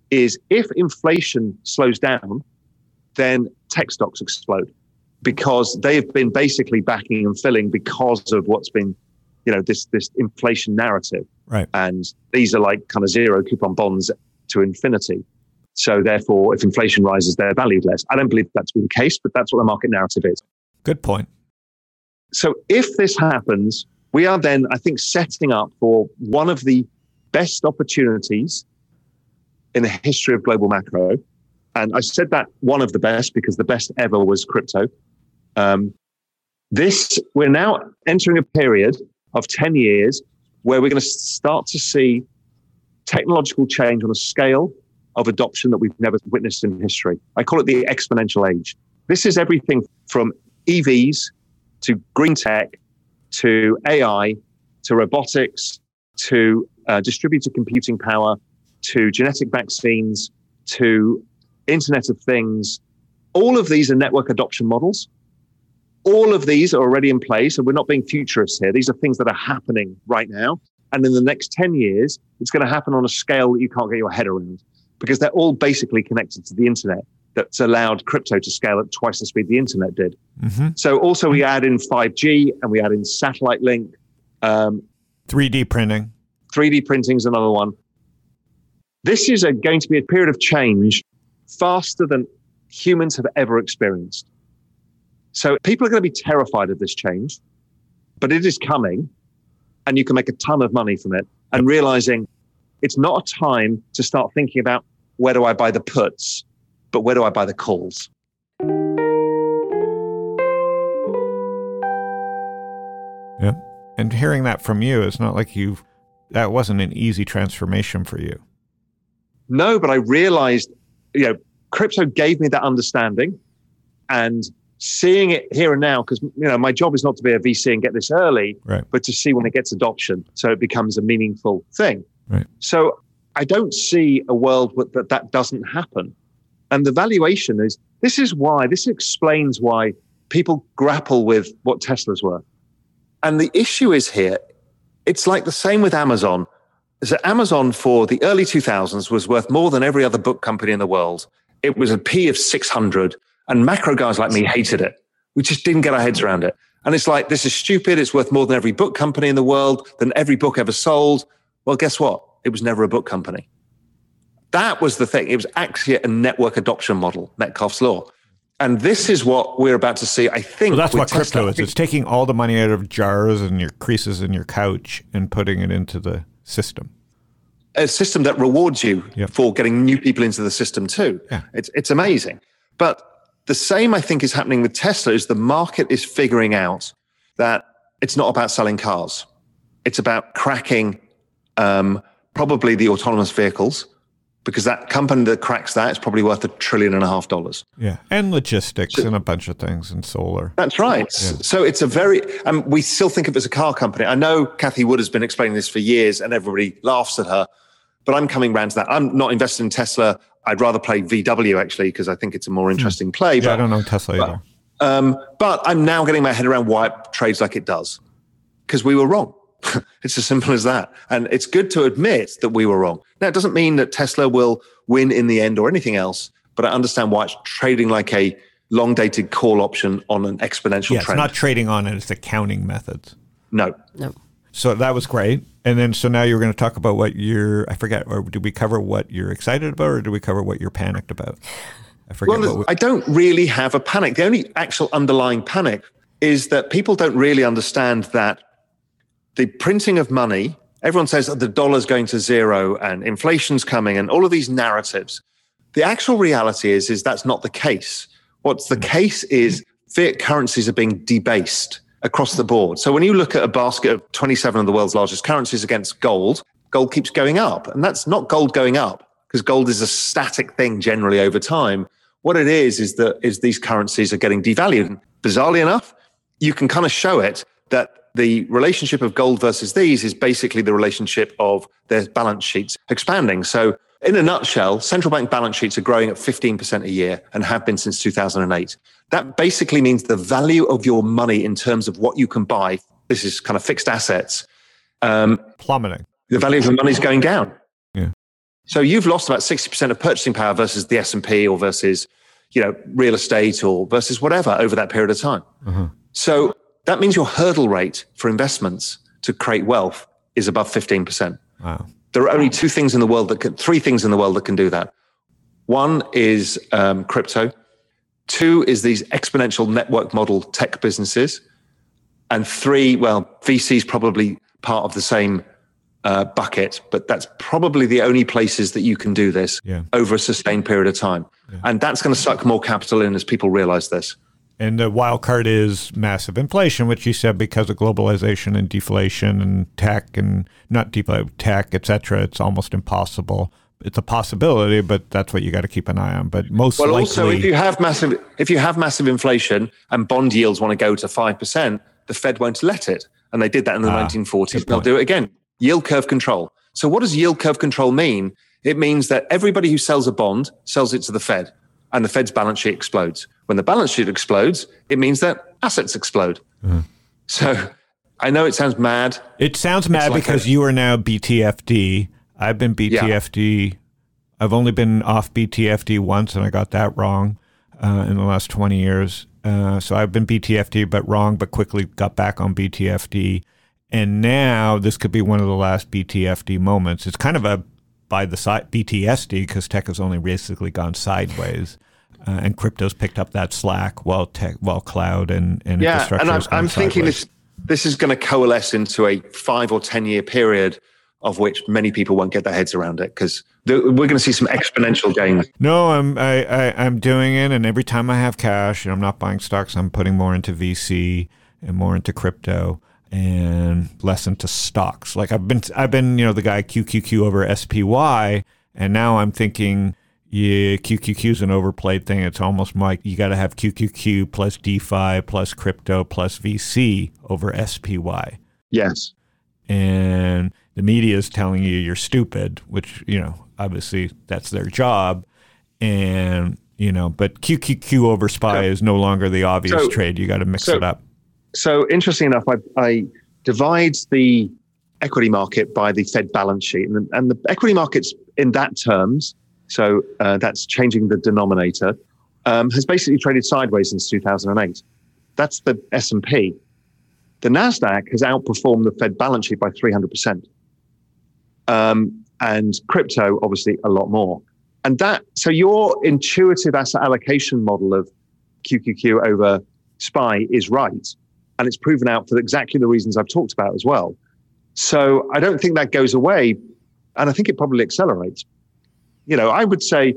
Speaker 1: is if inflation slows down, then tech stocks explode because they have been basically backing and filling because of what's been, you know, this this inflation narrative.
Speaker 2: Right.
Speaker 1: And these are like kind of zero coupon bonds to infinity. So therefore, if inflation rises, they're valued less. I don't believe that to be the case, but that's what the market narrative is.
Speaker 2: Good point.
Speaker 1: So if this happens, we are then, I think, setting up for one of the best opportunities in the history of global macro. And I said that one of the best because the best ever was crypto. Um, this, we're now entering a period of ten years where we're going to start to see technological change on a scale of adoption that we've never witnessed in history. I call it the exponential age. This is everything from E Vs to green tech, to A I, to robotics, to uh, distributed computing power, to genetic vaccines, to Internet of Things. All of these are network adoption models. All of these are already in place, and we're not being futurists here. These are things that are happening right now. And in the next ten years, it's going to happen on a scale that you can't get your head around because they're all basically connected to the internet that's allowed crypto to scale at twice the speed the internet did. Mm-hmm. So also we add in five G and we add in satellite link. Um,
Speaker 2: three D printing.
Speaker 1: three D printing is another one. This is a, going to be a period of change faster than humans have ever experienced. So people are going to be terrified of this change, but it is coming and you can make a ton of money from it and realizing it's not a time to start thinking about where do I buy the puts, but where do I buy the calls?
Speaker 2: Yeah. And hearing that from you, it's not like you've, that wasn't an easy transformation for you.
Speaker 1: No, but I realized, you know, crypto gave me that understanding and seeing it here and now, because, you know, my job is not to be a V C and get this early,
Speaker 2: right,
Speaker 1: but to see when it gets adoption. So it becomes a meaningful thing.
Speaker 2: Right.
Speaker 1: So I don't see a world that that doesn't happen. And the valuation is, this is why, this explains why people grapple with what Tesla's worth. And the issue is here, it's like the same with Amazon. Is that Amazon for the early two thousands was worth more than every other book company in the world. It was a P of six hundred, and macro guys like me hated it. We just didn't get our heads around it. And it's like, this is stupid. It's worth more than every book company in the world, than every book ever sold. Well, guess what? It was never a book company. That was the thing. It was actually a network adoption model, Metcalfe's law. And this is what we're about to see, I think.
Speaker 2: Well, that's what
Speaker 1: Tesla.
Speaker 2: crypto is. It's taking all the money out of jars and your creases in your couch and putting it into the system.
Speaker 1: A system that rewards you
Speaker 2: yep.
Speaker 1: for getting new people into the system too.
Speaker 2: Yeah.
Speaker 1: It's it's amazing. But the same, I think, is happening with Tesla is the market is figuring out that it's not about selling cars. It's about cracking um, probably the autonomous vehicles, because that company that cracks that is probably worth a trillion and a half dollars.
Speaker 2: Yeah, and logistics so, and a bunch of things and solar.
Speaker 1: That's right. Yeah. So it's a very, and um, we still think of it as a car company. I know Cathie Wood has been explaining this for years and everybody laughs at her, but I'm coming around to that. I'm not invested in Tesla. I'd rather play V W actually, because I think it's a more interesting play.
Speaker 2: Yeah,
Speaker 1: but,
Speaker 2: I don't know Tesla either.
Speaker 1: But, um, but I'm now getting my head around why it trades like it does, because we were wrong. It's as simple as that. And it's good to admit that we were wrong. Now, it doesn't mean that Tesla will win in the end or anything else, but I understand why it's trading like a long-dated call option on an exponential
Speaker 2: yeah,
Speaker 1: trend.
Speaker 2: It's not trading on it, it's accounting methods.
Speaker 1: No.
Speaker 3: No.
Speaker 2: So that was great. And then, so now you're going to talk about what you're, I forget, or did we cover what you're excited about, or did we cover what you're panicked about? I forget.
Speaker 1: Well,
Speaker 2: what we-
Speaker 1: I don't really have a panic. The only actual underlying panic is that people don't really understand that the printing of money, everyone says that the dollar's going to zero and inflation's coming and all of these narratives. The actual reality is, is that's not the case. What's the case is fiat currencies are being debased across the board. So when you look at a basket of twenty-seven of the world's largest currencies against gold, gold keeps going up. And that's not gold going up, because gold is a static thing generally over time. What it is, is that is these currencies are getting devalued. And bizarrely enough, you can kind of show it that the relationship of gold versus these is basically the relationship of their balance sheets expanding. So in a nutshell, central bank balance sheets are growing at fifteen percent a year and have been since two thousand eight. That basically means the value of your money in terms of what you can buy, this is kind of fixed assets, um,
Speaker 2: plummeting.
Speaker 1: The value of the money is going down.
Speaker 2: Yeah.
Speaker 1: So you've lost about sixty percent of purchasing power versus the S and P or versus, you know, real estate or versus whatever over that period of time. Uh-huh. So that means your hurdle rate for investments to create wealth is above fifteen percent.
Speaker 2: Wow.
Speaker 1: There are only two things in the world that can, three things in the world that can do that. One is um, crypto. Two is these exponential network model tech businesses. And three, well, V C is probably part of the same uh, bucket, but that's probably the only places that you can do this yeah. over a sustained period of time. Yeah. And that's going to suck more capital in as people realize this.
Speaker 2: And the wild card is massive inflation, which you said because of globalization and deflation and tech and not deflation, tech, et cetera. It's almost impossible. It's a possibility, but that's what you got to keep an eye on. But most
Speaker 1: well,
Speaker 2: likely,
Speaker 1: also if you have massive if you have massive inflation and bond yields want to go to five percent, the Fed won't let it, and they did that in the ah, nineteen forties. They'll do it again. Yield curve control. So what does yield curve control mean? It means that everybody who sells a bond sells it to the Fed, and the Fed's balance sheet explodes. When the balance sheet explodes, it means that assets explode. Mm. So I know it sounds mad.
Speaker 2: It sounds mad like because a, you are now B T F D. I've been B T F D. Yeah. I've only been off B T F D once, and I got that wrong uh, in the last twenty years. Uh, so I've been B T F D, but wrong, but quickly got back on B T F D. And now this could be one of the last B T F D moments. It's kind of a by the side B T S D because tech has only basically gone sideways. Uh, and crypto's picked up that slack while tech, while cloud and, and
Speaker 1: yeah,
Speaker 2: infrastructure
Speaker 1: and I'm,
Speaker 2: is going
Speaker 1: I'm thinking
Speaker 2: sideways.
Speaker 1: this this is going to coalesce into a five or ten year period of which many people won't get their heads around it because we're going to see some exponential gains.
Speaker 2: No, I'm I, I I'm doing it, and every time I have cash, and I'm not buying stocks, I'm putting more into V C and more into crypto and less into stocks. Like I've been I've been you know the guy Q Q Q over S P Y, and now I'm thinking. Yeah, Q Q Q is an overplayed thing. It's almost like you got to have Q Q Q plus DeFi plus crypto plus V C over S P Y.
Speaker 1: Yes.
Speaker 2: And the media is telling you you're stupid, which, you know, obviously that's their job. And, you know, but Q Q Q over S P Y so, is no longer the obvious so, trade. You got to mix
Speaker 1: so,
Speaker 2: it up.
Speaker 1: So interesting enough, I, I divide the equity market by the Fed balance sheet. And, and the equity markets in that terms, so uh, that's changing the denominator, um, has basically traded sideways since two thousand eight. That's the S and P. The NASDAQ has outperformed the Fed balance sheet by three hundred percent. Um, and crypto, obviously, a lot more. And that, so your intuitive asset allocation model of Q Q Q over S P Y is right. And it's proven out for exactly the reasons I've talked about as well. So I don't think that goes away. And I think it probably accelerates. You know, I would say,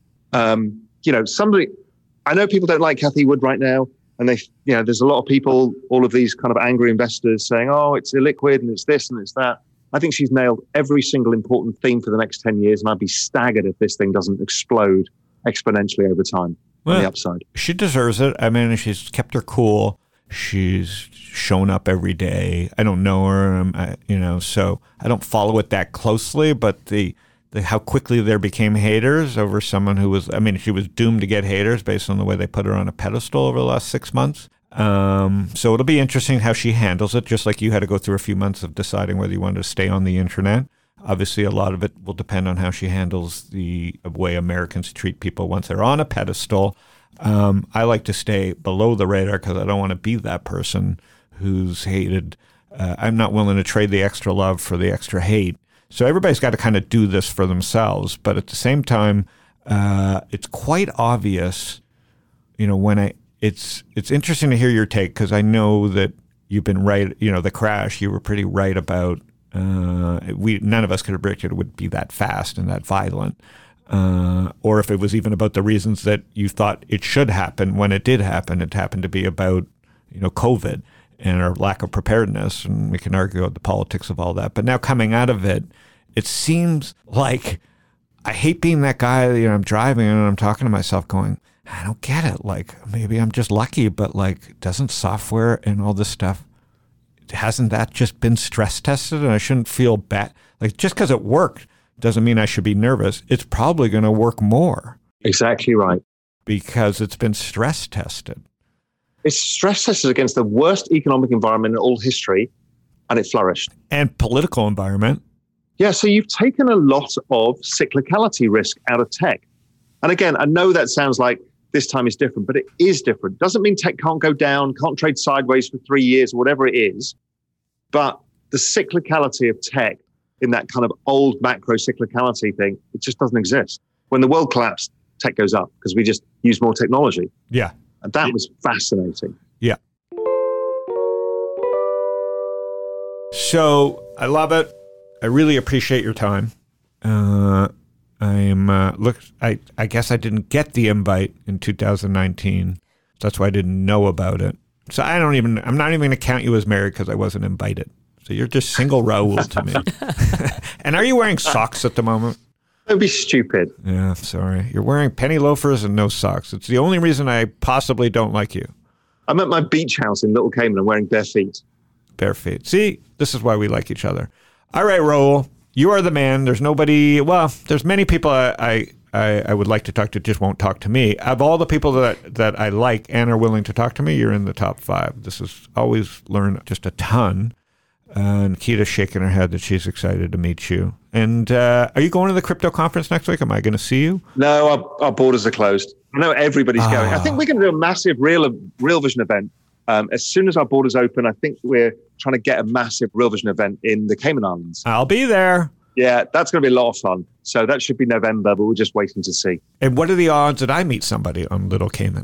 Speaker 1: um, you know, somebody, I know people don't like Cathie Wood right now. And they, you know, there's a lot of people, all of these kind of angry investors saying, oh, it's illiquid and it's this and it's that. I think she's nailed every single important theme for the next ten years. And I'd be staggered if this thing doesn't explode exponentially over time well, on the upside.
Speaker 2: She deserves it. I mean, she's kept her cool. She's shown up every day. I don't know her, um, I, you know, so I don't follow it that closely, but the, The, how quickly there became haters over someone who was, I mean, she was doomed to get haters based on the way they put her on a pedestal over the last six months. Um, so it'll be interesting how she handles it, just like you had to go through a few months of deciding whether you wanted to stay on the internet. Obviously, a lot of it will depend on how she handles the way Americans treat people once they're on a pedestal. Um, I like to stay below the radar because I don't want to be that person who's hated. Uh, I'm not willing to trade the extra love for the extra hate. So everybody's got to kind of do this for themselves. But at the same time, uh, it's quite obvious, you know, when I, it's, it's interesting to hear your take because I know that you've been right, you know, the crash, you were pretty right about, uh, we, none of us could have predicted it would be that fast and that violent. Uh, or if it was even about the reasons that you thought it should happen when it did happen, it happened to be about, you know, COVID. And our lack of preparedness, and we can argue about the politics of all that. But now coming out of it, it seems like I hate being that guy, you know, I'm driving and I'm talking to myself going, I don't get it. Like, maybe I'm just lucky, but like, doesn't software and all this stuff, hasn't that just been stress tested? And I shouldn't feel bad. Like, just because it worked doesn't mean I should be nervous. It's probably going to work more.
Speaker 1: Exactly right.
Speaker 2: Because it's been stress tested.
Speaker 1: It's stress tested against the worst economic environment in all history, and it flourished.
Speaker 2: And political environment.
Speaker 1: Yeah, so you've taken a lot of cyclicality risk out of tech. And again, I know that sounds like this time is different, but it is different. Doesn't mean tech can't go down, can't trade sideways for three years, or whatever it is. But the cyclicality of tech in that kind of old macro cyclicality thing, it just doesn't exist. When the world collapsed, tech goes up because we just use more technology.
Speaker 2: Yeah.
Speaker 1: And that was fascinating.
Speaker 2: Yeah. So I love it. I really appreciate your time. Uh, I'm uh, look. I I guess I didn't get the invite in two thousand nineteen. That's why I didn't know about it. So I don't even. I'm not even going to count you as married because I wasn't invited. So you're just single Raul to me. And are you wearing socks at the moment?
Speaker 1: Don't be stupid.
Speaker 2: Yeah, sorry. You're wearing penny loafers and no socks. It's the only reason I possibly don't like you.
Speaker 1: I'm at my beach house in Little Cayman and wearing bare feet.
Speaker 2: Bare feet. See, this is why we like each other. All right, Raul, you are the man. There's nobody, well, there's many people I, I, I, I would like to talk to, just won't talk to me. Of all the people that, that I like and are willing to talk to me, you're in the top five. This is always learn just a ton. Uh, Nikita's shaking her head that she's excited to meet you. And uh, are you going to the crypto conference next week? Am I going to see you?
Speaker 1: No, our, our borders are closed. I know everybody's ah. going. I think we're going to do a massive Real, Real Vision event. Um, as soon as our borders open, I think we're trying to get a massive Real Vision event in the Cayman Islands.
Speaker 2: I'll be there.
Speaker 1: Yeah, that's going to be a lot of fun. So that should be November, but we're just waiting to see.
Speaker 2: And what are the odds that I meet somebody on Little Cayman?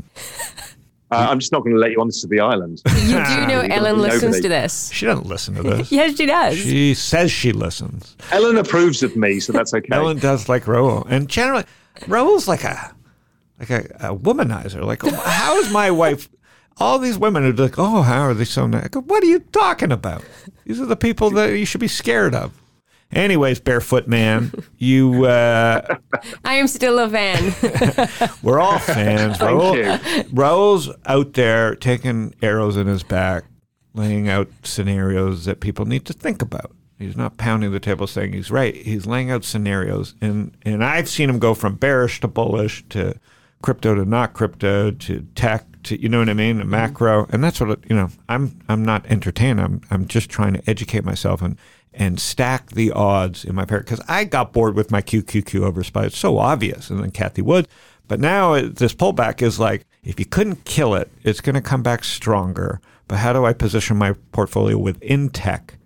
Speaker 1: Uh, I'm just not going to let you onto the island.
Speaker 3: You do know Ellen listens
Speaker 1: nobody.
Speaker 3: to this.
Speaker 2: She doesn't listen to this.
Speaker 3: Yes, she does.
Speaker 2: She says she listens.
Speaker 1: Ellen approves of me, so that's okay.
Speaker 2: Ellen does like Raul. And generally, Raul's like a like a, a womanizer. Like, how is my wife... All these women are like, oh, how are they so nice? I go, what are you talking about? These are the people that you should be scared of. Anyways, Barefoot Man, you... Uh,
Speaker 3: I am still a fan.
Speaker 2: We're all fans. Raul, Raul's out there taking arrows in his back, laying out scenarios that people need to think about. He's not pounding the table saying he's right. He's laying out scenarios. And, and I've seen him go from bearish to bullish to crypto to not crypto to tech. To, you know what I mean? A macro. And that's what, you know, I'm I'm not entertained. I'm I'm just trying to educate myself and, and stack the odds in my pair. Because I got bored with my Q Q Q over S P Y. It's so obvious. And then Cathie Wood. But now it, this pullback is like, if you couldn't kill it, it's going to come back stronger. But how do I position my portfolio within tech?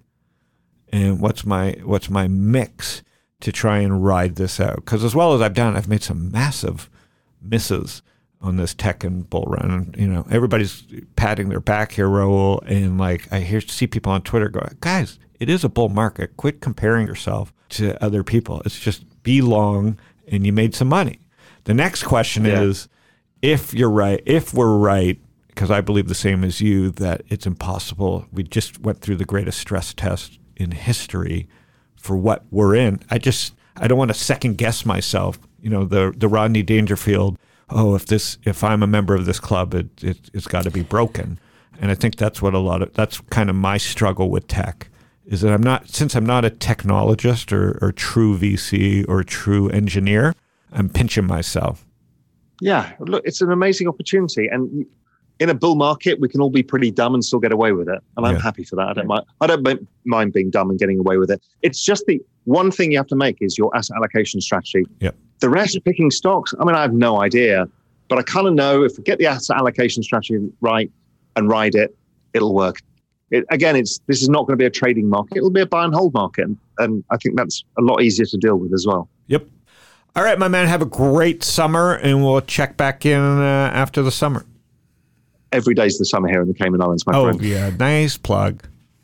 Speaker 2: And what's my what's my mix to try and ride this out? Because as well as I've done, I've made some massive misses on this tech and bull run. And, you know, everybody's patting their back here, Raul. And like, I hear, see people on Twitter go, guys, it is a bull market. Quit comparing yourself to other people. It's just be long and you made some money. The next question yeah. is, if you're right, if we're right, because I believe the same as you, that it's impossible. We just went through the greatest stress test in history for what we're in. I just, I don't want to second guess myself. You know, the, the Rodney Dangerfield, oh, if this, if I'm a member of this club, it, it, it's got to be broken. And I think that's what a lot of, that's kind of my struggle with tech, is that I'm not, since I'm not a technologist or, or true V C or true engineer, I'm pinching myself.
Speaker 1: Yeah, look, it's an amazing opportunity. And in a bull market, we can all be pretty dumb and still get away with it. And I'm yeah. happy for that. I don't mind, I don't mind being dumb and getting away with it. It's just the one thing you have to make is your asset allocation strategy.
Speaker 2: Yep.
Speaker 1: The rest, picking stocks, I mean, I have no idea, but I kind of know if we get the asset allocation strategy right and ride it, it'll work. It, again, it's this is not going to be a trading market. It'll be a buy and hold market. And, and I think that's a lot easier to deal with as well.
Speaker 2: Yep. All right, my man, have a great summer, and we'll check back in uh, after the summer.
Speaker 1: Every day's the summer here in the Cayman Islands, my
Speaker 2: oh,
Speaker 1: friend.
Speaker 2: Oh, yeah. Nice plug.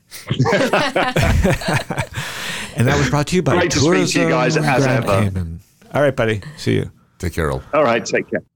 Speaker 2: And that was brought to you by
Speaker 1: Great to speak to you guys as ever.
Speaker 2: Cayman. All right, buddy. See you.
Speaker 4: Take care, Earl.
Speaker 1: All right, take care.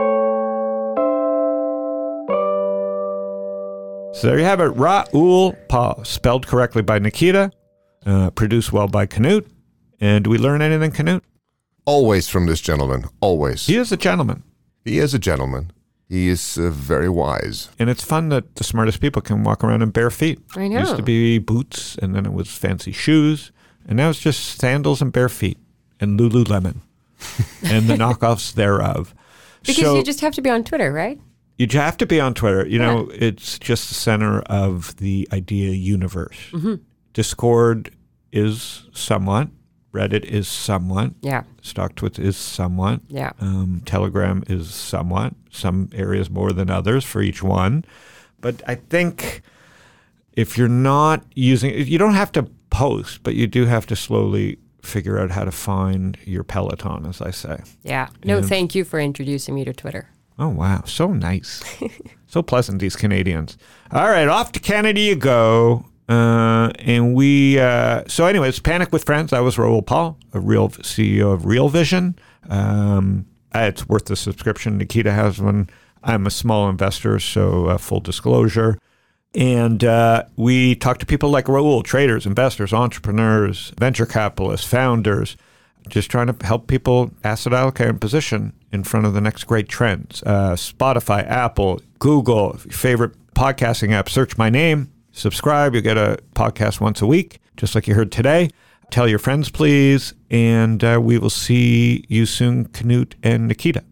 Speaker 2: So there you have it. Raul Pal, spelled correctly by Nikita, uh, produced well by Canute. And do we learn anything, Canute?
Speaker 4: Always from this gentleman. Always.
Speaker 2: He is a gentleman.
Speaker 4: He is a gentleman. He is uh, very wise.
Speaker 2: And it's fun that the smartest people can walk around in bare feet.
Speaker 3: I know.
Speaker 2: It used to be boots, and then it was fancy shoes. And now it's just sandals and bare feet and Lululemon and the knockoffs thereof.
Speaker 3: Because
Speaker 2: so,
Speaker 3: you just have to be on Twitter, right?
Speaker 2: You have to be on Twitter. You know, yeah. It's just the center of the idea universe. Mm-hmm. Discord is somewhat, Reddit is somewhat.
Speaker 3: Yeah.
Speaker 2: StockTwits is somewhat.
Speaker 3: Yeah.
Speaker 2: Um, Telegram is somewhat. Some areas more than others for each one. But I think if you're not using, you don't have to post, but you do have to slowly figure out how to find your Peloton, as I say.
Speaker 3: Yeah. No,
Speaker 2: And-
Speaker 3: thank you for introducing me to Twitter.
Speaker 2: Oh, wow. So nice. So pleasant, these Canadians. All right, off to Canada you go. Uh, and we, uh, so anyways, Panic with Friends. I was Raoul Paul, a real C E O of Real Vision. Um, it's worth the subscription. Nikita has one. I'm a small investor, so uh, full disclosure. And uh, we talk to people like Raoul, traders, investors, entrepreneurs, venture capitalists, founders, just trying to help people asset allocate and position in front of the next great trends. Uh, Spotify, Apple, Google, favorite podcasting app, search my name, subscribe. You'll get a podcast once a week, just like you heard today. Tell your friends, please. And uh, we will see you soon, Knut and Nikita.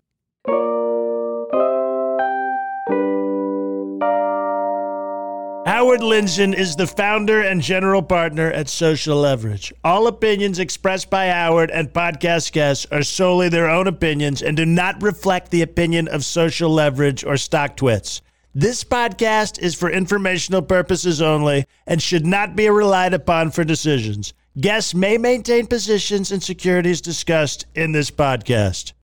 Speaker 5: Howard Lindzen is the founder and general partner at Social Leverage. All opinions expressed by Howard and podcast guests are solely their own opinions and do not reflect the opinion of Social Leverage or StockTwits. This podcast is for informational purposes only and should not be relied upon for decisions. Guests may maintain positions in securities discussed in this podcast.